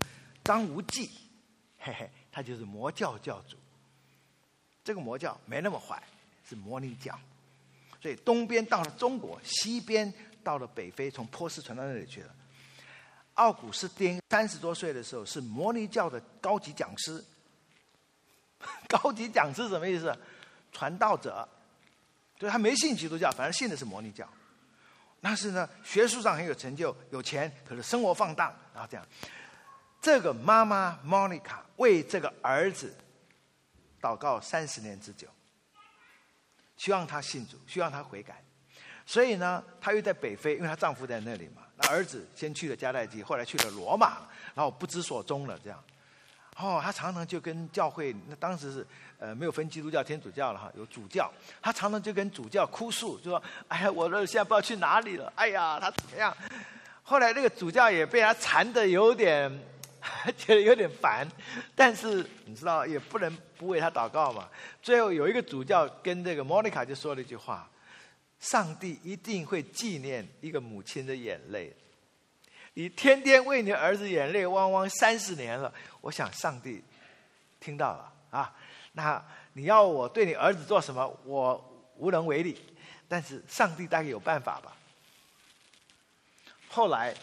Speaker 1: 张无忌，嘿嘿，他就是魔教教主。这个魔教没那么坏，是摩尼教。所以东边到了中国，西边到了北非，从波斯传到那里去了。奥古斯丁30多岁的时候是摩尼教的高级讲师。高级讲师什么意思？传道者。所以他没信基督教，反正信的是摩尼教。但是呢，学术上很有成就，有钱，可是生活放荡，然后这样。这个妈妈 Monica 为这个儿子祷告30年之久，希望他信主，希望他悔改。所以呢，她又在北非，因为她丈夫在那里嘛。那儿子先去了迦太基，后来去了罗马，然后不知所终了这样。她常常就跟教会，那当时是没有分基督教、天主教了哈，有主教。她常常就跟主教哭诉，就说：“哎呀，我现在不知道去哪里了。哎呀，他怎么样？”后来那个主教也被他缠得有点，觉得有点烦，但是你知道也不能不为他祷告嘛。最后有一个主教跟这个 Monica 就说了一句话：“上帝一定会纪念一个母亲的眼泪。你天天为你儿子眼泪汪汪30年了，我想上帝听到了啊。那你要我对你儿子做什么，我无能为力，但是上帝大概有办法吧。”后来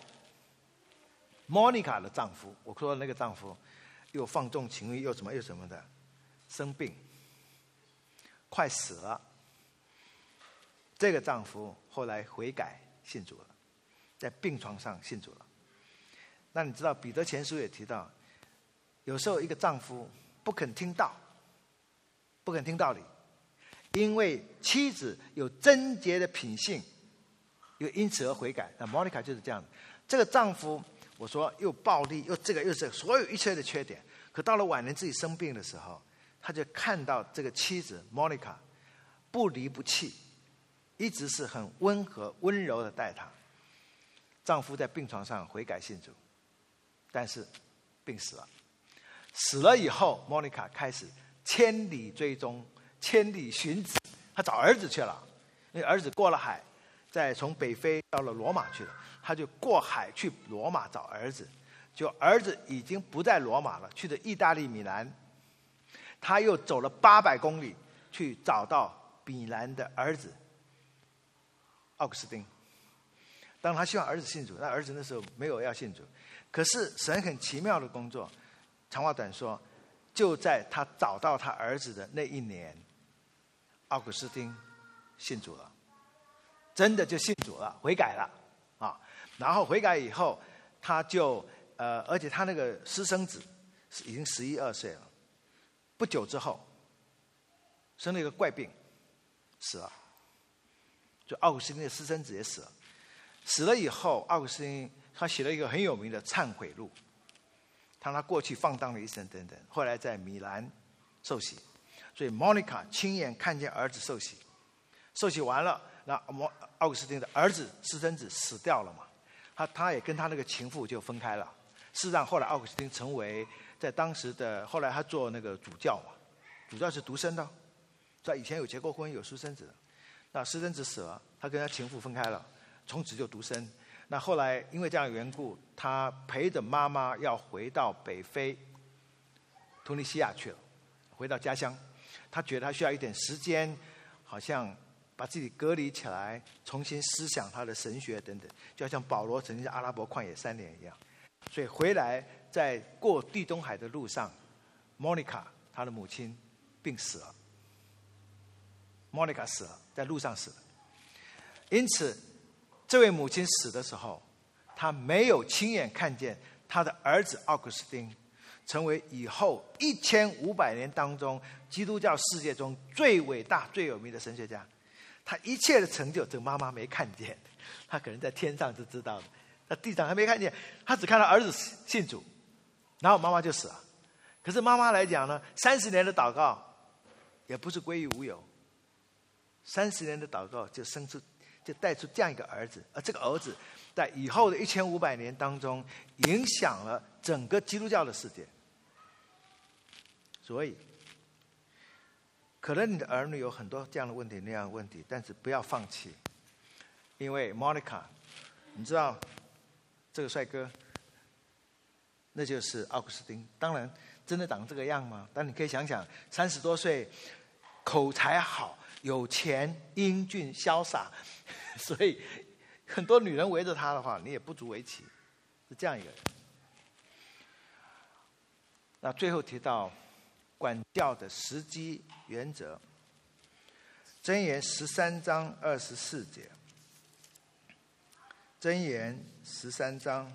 Speaker 1: Monica 的丈夫，我说的那个丈夫又放纵情欲，又什么的，生病快死了。这个丈夫后来悔改信主了，在病床上信主了。那你知道彼得前书也提到，有时候一个丈夫不肯听道，不肯听道理，因为妻子有贞洁的品性，又因此而悔改。那 Monica 就是这样的。这个丈夫我说又暴力又这个又这个，所有一切的缺点。可到了晚年自己生病的时候，他就看到这个妻子 Monica 不离不弃，一直是很温和温柔的待她。丈夫在病床上悔改信主，但是病死了。死了以后 Monica 开始千里追踪，千里寻子，她找儿子去了。因为儿子过了海，再从北非到了罗马去了，他就过海去罗马找儿子。就儿子已经不在罗马了，去的意大利米兰。他又走了800公里去找到米兰的儿子奥古斯丁。当他希望儿子信主，那儿子那时候没有要信主。可是神很奇妙的工作，长话短说，就在他找到他儿子的那一年，奥古斯丁信主了，真的就信主了，悔改了啊。然后悔改以后，他就而且他那个私生子已经11、12岁了，不久之后生了一个怪病，死了。就奥古斯丁的私生子也死了。死了以后，奥古斯丁他写了一个很有名的忏悔录，他过去放荡的一生等等。后来在米兰受洗，所以 Monica 亲眼看见儿子受洗，受洗完了，那奥古斯丁的儿子私生子死掉了嘛，他也跟他那个情妇就分开了。事实上，后来奥古斯丁成为在当时的，后来他做那个主教嘛，主教是独生的，在以前有结过婚有私生子的。那私生子死了，他跟他情妇分开了，从此就独生。那后来因为这样的缘故，他陪着妈妈要回到北非突尼西亚去了，回到家乡。他觉得他需要一点时间，好像把自己隔离起来，重新思想他的神学等等，就好像保罗曾经在阿拉伯旷野3年一样。所以回来在过地中海的路上 ，Monica 他的母亲病死了。Monica 死了，在路上死了。因此，这位母亲死的时候，她没有亲眼看见她的儿子奥古斯丁成为以后1500年当中基督教世界中最伟大、最有名的神学家。他一切的成就，这个妈妈没看见，她可能在天上是知道的，在地上还没看见。她只看到儿子信主，然后妈妈就死了。可是妈妈来讲呢，30年的祷告也不是归于无有。30年的祷告就带出这样一个儿子，而这个儿子在以后的1500年当中影响了整个基督教的世界。所以可能你的儿女有很多这样的问题那样的问题，但是不要放弃。因为 Monica 你知道这个帅哥那就是奥古斯丁。当然，真的长这个样吗？但你可以想想，30多岁，口才好，有钱，英俊潇洒，所以很多女人围着他的话，你也不足为奇，是这样一个人。那最后提到管教的时机原则，箴言13章24节，箴言13章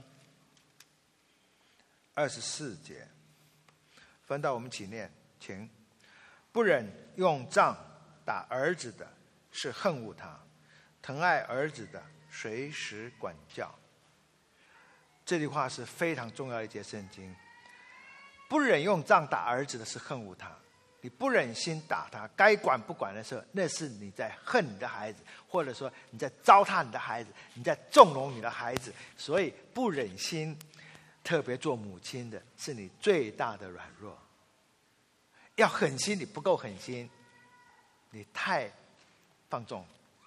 Speaker 1: 24节，分到我们起念，请。不忍用杖打儿子的，是恨恶他；疼爱儿子的，随时管教。这句话是非常重要的一节圣经。不忍用杖打儿子的，是恨恶他。你不忍心打他，该管不管的时候，那是你在恨你的孩子，或者说你在糟蹋你的孩子，你在纵容你的孩子。所以不忍心，特别做母亲的，是你最大的软弱。要狠心，你不够狠心，你太放纵。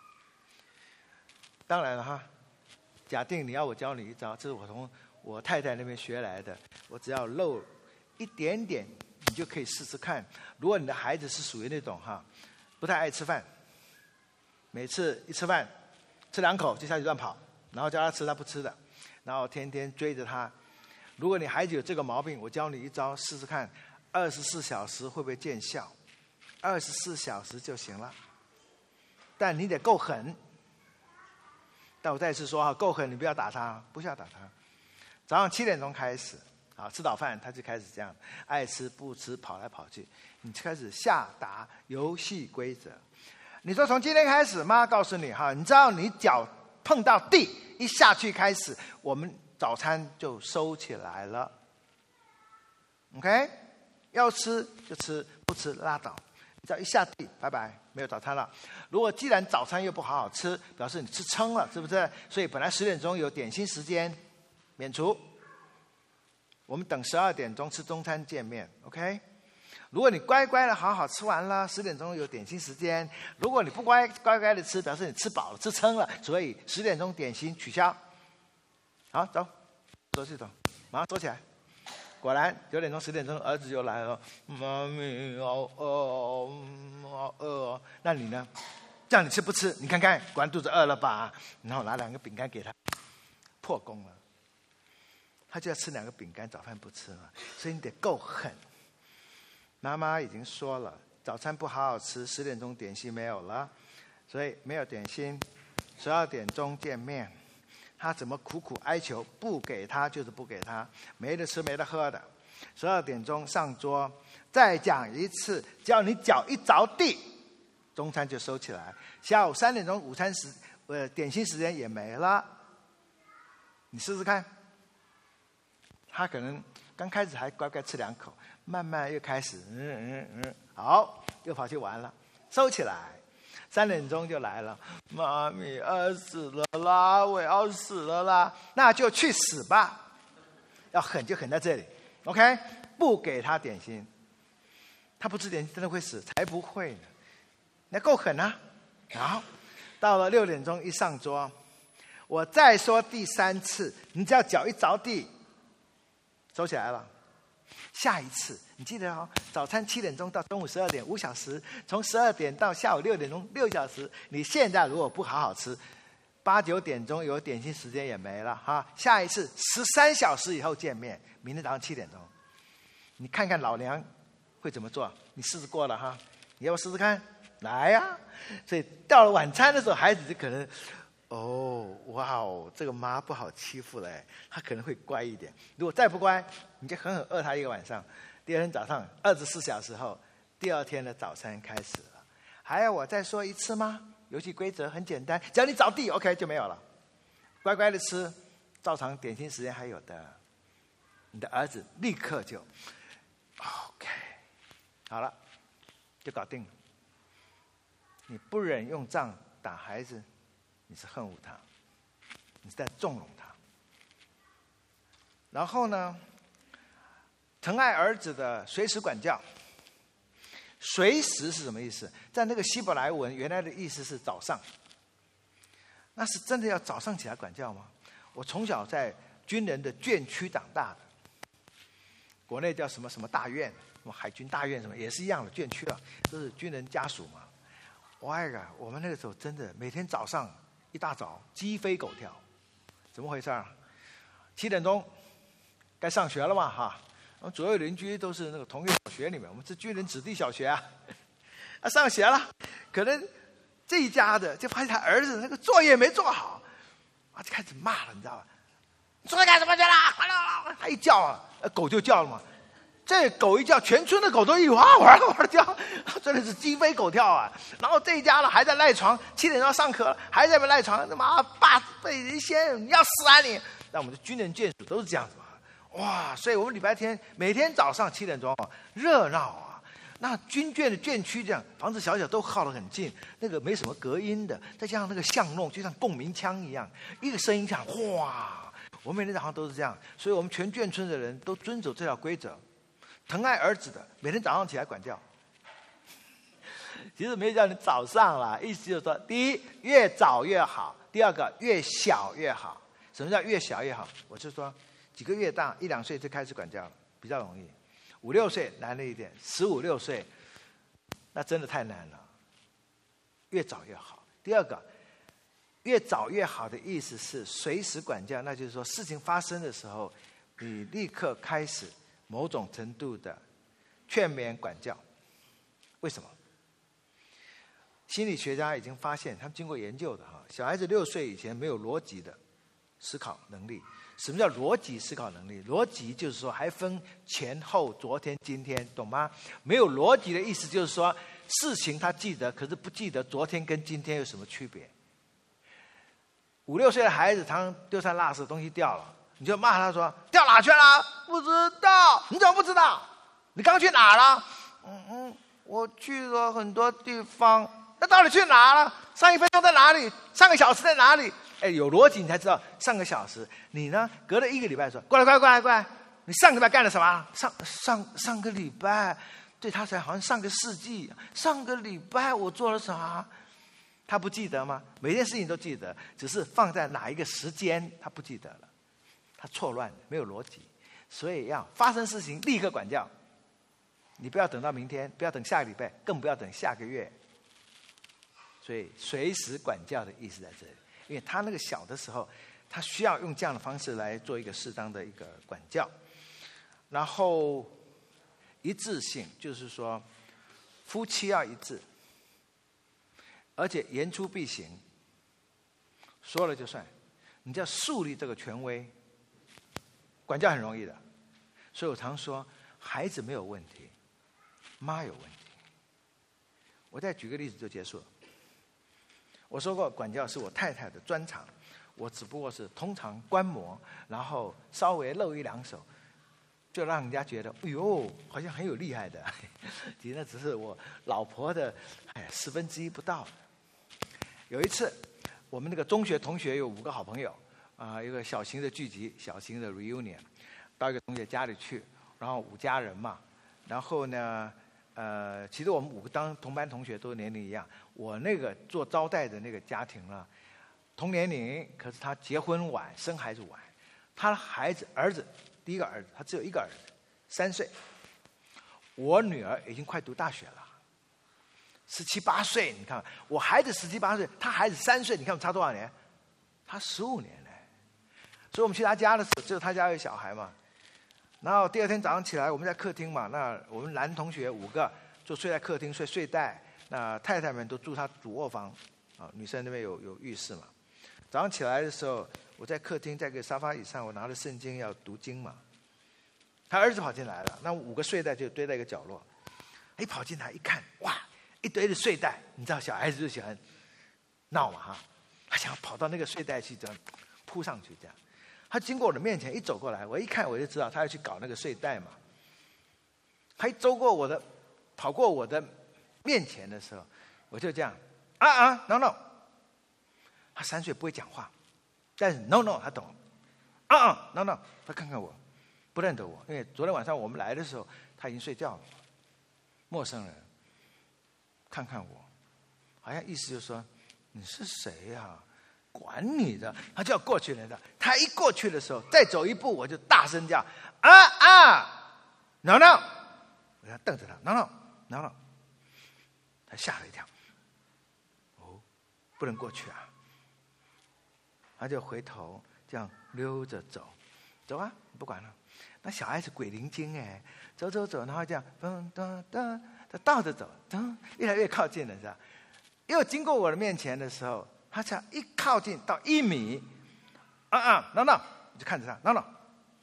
Speaker 1: 当然了哈，假定你要我教你一招，这是我从我太太那边学来的，我只要漏一点点，你就可以试试看。如果你的孩子是属于那种不太爱吃饭，每次一吃饭吃2口就下去乱跑，然后叫他吃他不吃的，然后天天追着他。如果你孩子有这个毛病，我教你一招试试看，24小时会不会见效？24小时就行了，但你得够狠。但我再次说够狠，你不要打他，不需要打他。早上7点钟开始，吃早饭他就开始这样，爱吃不吃跑来跑去。你开始下达游戏规则。你说从今天开始，妈告诉你你知道你脚碰到地一下去开始，我们早餐就收起来了。OK， 要吃就吃，不吃拉倒。你只要一下地，拜拜，没有早餐了。如果既然早餐又不好好吃，表示你吃撑了，是不是？所以本来10点钟有点心时间，免除。我们等12点钟吃中餐见面 ，OK？ 如果你乖乖的好好吃完了，10点钟有点心时间。如果你不乖乖的吃，表示你吃饱了，吃撑了，所以10点钟点心取消。好，走，收系统，马上收起来。果然9点钟10点钟儿子就来了，妈咪好饿，好饿哦。那你呢？叫你吃不吃？你看看，果然肚子饿了吧？然后拿2个饼干给他，破功了。他就要吃2个饼干，早饭不吃了。所以你得够狠。妈妈已经说了，早餐不好好吃，10点钟点心没有了，所以没有点心，12点钟见面。他怎么苦苦哀求，不给他就是不给他，没得吃没得喝的。12点钟上桌，再讲一次，只要你脚一着地，中餐就收起来。下午3点钟午餐点心时间也没了。你试试看。他可能刚开始还乖乖吃2口，慢慢又开始好，又跑去玩了，收起来。3点钟就来了，妈咪饿死了啦，我要死了啦，那就去死吧。要狠就狠在这里 ，OK？ 不给他点心，他不吃点心真的会死？才不会呢！你要够狠啊！好，到了6点钟一上桌，我再说第3次，你只要脚一着地，收起来了。下一次你记得早餐7点钟到中午12点5小时，从12点到下午6点钟6小时。你现在如果不好好吃，8、9点钟有点心时间也没了下一次13小时以后见面，明天早上7点钟。你看看老娘会怎么做？你试试过了你要不试试看？来呀！所以到了晚餐的时候，孩子就可能哇哦，这个妈不好欺负嘞，他可能会乖一点。如果再不乖，你就狠狠饿他1个晚上。第二天早上24小时后，第2天的早餐开始了。还要我再说一次吗？游戏规则很简单，只要你着地 ，OK 就没有了。乖乖的吃，照常点心时间还有的。你的儿子立刻就 OK， 好了，就搞定了。你不忍用杖打孩子，你是恨恶他，你是在纵容他。然后呢，疼爱儿子的随时管教。随时是什么意思？在那个希伯来文原来的意思是早上。那是真的要早上起来管教吗？我从小在军人的眷区长大的， 国内叫什么什么大院，什么海军大院什么，也是一样的眷区啊，都是军人家属嘛。我们那个时候真的每天早上一大早鸡飞狗跳，怎么回事啊？7点钟该上学了嘛哈，我们左右邻居都是那个同一个小学里面，我们是军人子弟小学啊。上学了，可能这一家的就发现他儿子那个作业没做好，就开始骂了，你知道吧？你出来干什么去了？他一叫啊，狗就叫了嘛。这狗一叫，全村的狗都一哇哇哇叫，真的是鸡飞狗跳啊！然后这一家了还在赖床，7点钟要上课了，还在那赖床，他妈爸被人先，你要死啊你！那我们的军人眷属都是这样子嘛，哇！所以我们礼拜天每天早上7点钟热闹啊。那军眷的眷区这样，房子小小都靠得很近，那个没什么隔音的，再加上那个巷弄就像共鸣腔一样，一个声音响，哗！我们每天早上都是这样，所以我们全眷村的人都遵守这条规则。疼爱儿子的，每天早上起来管教。其实没有叫你早上啦，意思就是说，第一，越早越好；第二个，越小越好。什么叫越小越好？我是说，几个月大，1、2岁就开始管教了，比较容易；5、6岁难了一点，15、16岁，那真的太难了。越早越好。第二个，越早越好的意思是随时管教，那就是说，事情发生的时候，你立刻开始某种程度的劝勉管教。为什么？心理学家已经发现，他们经过研究的小孩子6岁以前没有逻辑的思考能力。什么叫逻辑思考能力？逻辑就是说还分前后、昨天、今天，懂吗？没有逻辑的意思就是说，事情他记得，可是不记得昨天跟今天有什么区别。5、6岁的孩子常常丢三落四，东西掉了，你就骂他说：“掉哪去了？不知道。你怎么不知道？你刚去哪了？我去了很多地方。那到底去哪了？上1分钟在哪里？上个小时在哪里？有逻辑你才知道上个小时。你呢，隔了1个礼拜说过来，你上个礼拜干了什么？上个礼拜，对他才好像上个世纪。上个礼拜我做了啥？他不记得吗？每件事情都记得，只是放在哪一个时间他不记得了。他错乱，没有逻辑，所以要发生事情立刻管教。你不要等到明天，不要等下个礼拜，更不要等下个月。所以随时管教的意思在这里，因为他那个小的时候，他需要用这样的方式来做一个适当的一个管教。然后一致性，就是说夫妻要一致，而且言出必行，说了就算。你就要树立这个权威。管教很容易的，所以我常说，孩子没有问题，妈有问题。我再举个例子就结束了。我说过，管教是我太太的专长，我只不过是通常观摩，然后稍微露1、2手，就让人家觉得，哎呦，好像很有厉害的。其实那只是我老婆的1/10不到。有一次，我们那个中学同学有5个好朋友。一个小型的聚集，小型的 reunion， 到一个同学家里去，然后5家人嘛。然后呢，其实我们5个当同班同学都年龄一样。我那个做招待的那个家庭呢，同年龄，可是他结婚晚，生孩子晚。他儿子第一个儿子，他只有1个儿子，3岁。我女儿已经快读大学了，17、18岁。你看，我孩子17、18岁，他孩子3岁，你看我差多少年？他15年。所以我们去他家的时候，只有他家有小孩嘛。然后第2天早上起来，我们在客厅嘛。那我们男同学5个就睡在客厅睡睡袋，那太太们都住他主卧房，女生那边有浴室嘛。早上起来的时候，我在客厅在个沙发椅上，我拿着圣经要读经嘛。他儿子跑进来了，那5个睡袋就堆在一个角落。一跑进来一看，哇，一堆的睡袋，你知道小孩子就喜欢闹嘛哈，他想跑到那个睡袋去这样扑上去这样。他经过我的面前一走过来，我一看我就知道他要去搞那个睡袋嘛。他一跑过我的面前的时候，我就这样no， 他3岁不会讲话，但是 no 他懂no， 他看看我，不认得我，因为昨天晚上我们来的时候他已经睡觉了。陌生人看看我，好像意思就是说你是谁呀？管你的，他就要过去了的。他一过去的时候，再走1步，我就大声叫闹闹，我要瞪着他，闹闹闹闹，他吓了一跳，哦，不能过去啊，他就回头这样溜着走，走啊，不管了。那小孩子鬼灵精哎，走走走，然后这样噔噔噔，他倒着走，噔，越来越靠近了，是吧？又经过我的面前的时候，他才一靠近到1米，闹闹，我就看着他，闹闹，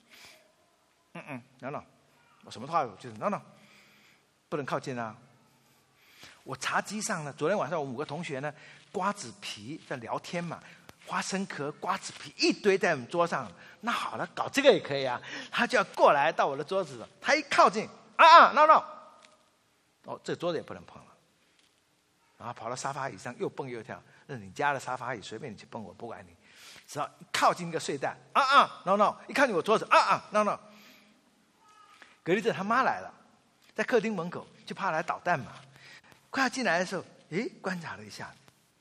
Speaker 1: 闹闹，我什么话就是闹闹，不能靠近啊。我茶几上呢，昨天晚上我5个同学呢，瓜子皮在聊天嘛。花生壳、瓜子皮一堆在我们桌上，那好了，搞这个也可以啊。他就要过来到我的桌子，他一靠近，闹闹，哦，这桌子也不能碰了。然后跑到沙发椅上，又蹦又跳。那是你家的沙发椅，随便你去蹦，我不管你。只要一靠近一个睡袋，闹闹，一靠近我桌子，闹闹。隔一阵他妈来了，在客厅门口，就怕来捣蛋嘛。快要进来的时候，观察了一下，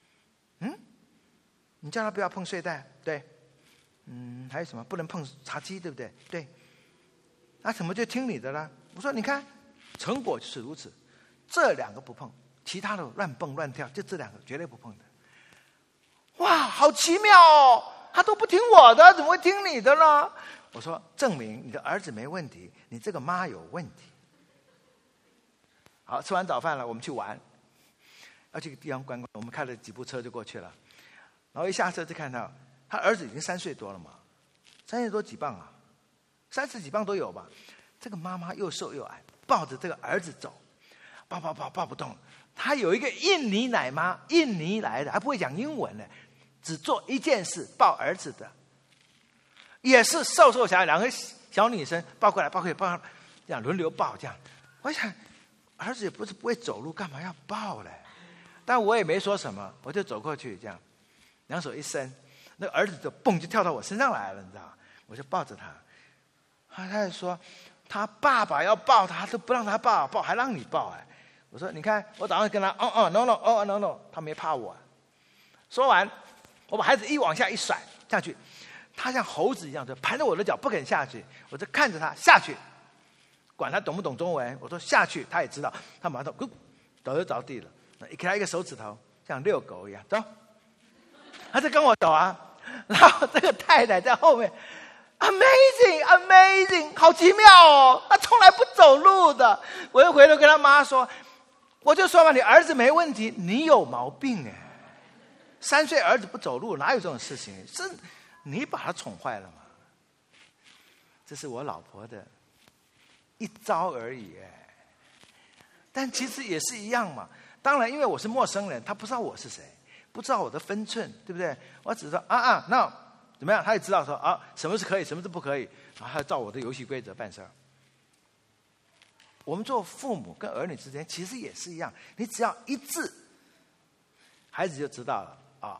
Speaker 1: 你叫他不要碰睡袋，对，还有什么不能碰茶几，对不对？对，那怎么就听你的了？我说你看，成果就是如此，这2个不碰，其他的乱蹦乱跳，就这2个绝对不碰的。哇，好奇妙哦！他都不听我的，怎么会听你的呢？我说证明你的儿子没问题，你这个妈有问题。好，吃完早饭了，我们去玩，要去个地方观光，我们开了几部车就过去了。然后一下车就看到他儿子已经3岁多了嘛，3岁多几磅啊，30几磅都有吧。这个妈妈又瘦又矮，抱着这个儿子走，抱不动。他有一个印尼奶妈，印尼来的，还不会讲英文呢，只做一件事，抱儿子的，也是瘦小2个小女生抱过来，这样轮流抱这样。我想儿子也不是不会走路，干嘛要抱嘞？但我也没说什么，我就走过去这样。2手一伸，那个儿子就蹦就跳到我身上来了，你知道？我就抱着他，他还说他爸爸要抱他都不让他抱，还让你抱哎！我说你看，我早上跟他no， 他没怕我。说完，我把孩子往下一甩下去，他像猴子一样就盘着我的脚不肯下去，我就看着他下去，管他懂不懂中文，我说下去，他也知道，他马上抖就着地了，给他一个手指头，像遛狗一样走。他在跟我走啊，然后这个太太在后面 ，amazing， 好奇妙哦！他从来不走路的。我又回头跟他妈说，我就说嘛，你儿子没问题，你有毛病哎！3岁儿子不走路，哪有这种事情？是你把他宠坏了嘛？这是我老婆的一招而已哎，但其实也是一样嘛。当然，因为我是陌生人，他不知道我是谁。不知道我的分寸，对不对？我只说那怎么样？他也知道说什么是可以，什么是不可以，然后他照我的游戏规则办事儿。我们做父母跟儿女之间其实也是一样，你只要一致，孩子就知道了啊。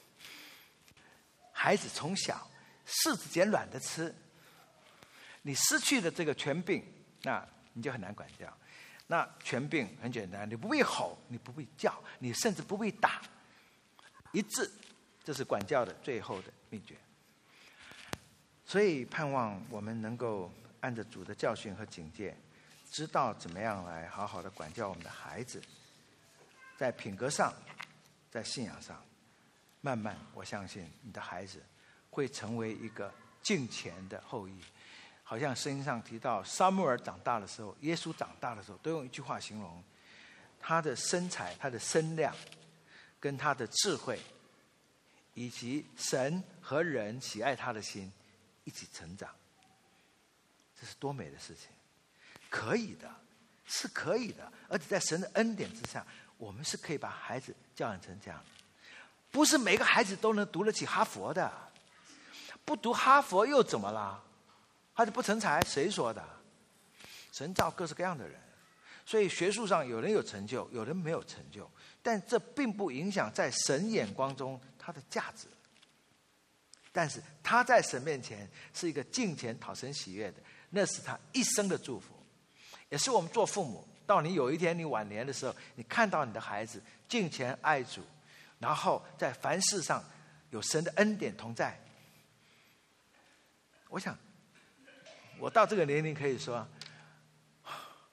Speaker 1: 孩子从小柿子捡软的吃，你失去了这个权柄，那你就很难管教。那权柄很简单，你不必吼，你不必叫，你甚至不必打。一致，这是管教的最后的秘诀。所以盼望我们能够按着主的教训和警戒，知道怎么样来好好的管教我们的孩子，在品格上，在信仰上，慢慢我相信你的孩子会成为一个敬虔的后裔。好像圣经上提到撒母耳长大的时候，耶稣长大的时候，都用一句话形容他的身材，他的身量跟他的智慧，以及神和人喜爱他的心一起成长。这是多美的事情！可以的，是可以的，而且在神的恩典之下，我们是可以把孩子教养成这样。不是每个孩子都能读得起哈佛的，不读哈佛又怎么了？孩子不成才，谁说的？神造各式各样的人，所以学术上有人有成就，有人没有成就，但这并不影响在神眼光中他的价值。但是他在神面前是一个敬虔讨神喜悦的，那是他一生的祝福，也是我们做父母，到你有一天你晚年的时候，你看到你的孩子敬虔爱主，然后在凡事上有神的恩典同在。我想我到这个年龄可以说，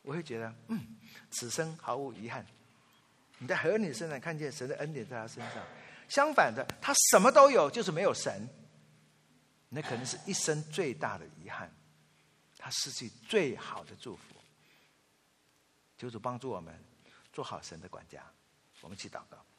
Speaker 1: 我会觉得，此生毫无遗憾。你在儿女身上看见神的恩典在他身上。相反的，他什么都有，就是没有神，那可能是一生最大的遗憾，他失去最好的祝福。求主帮助我们做好神的管家。我们一起祷告。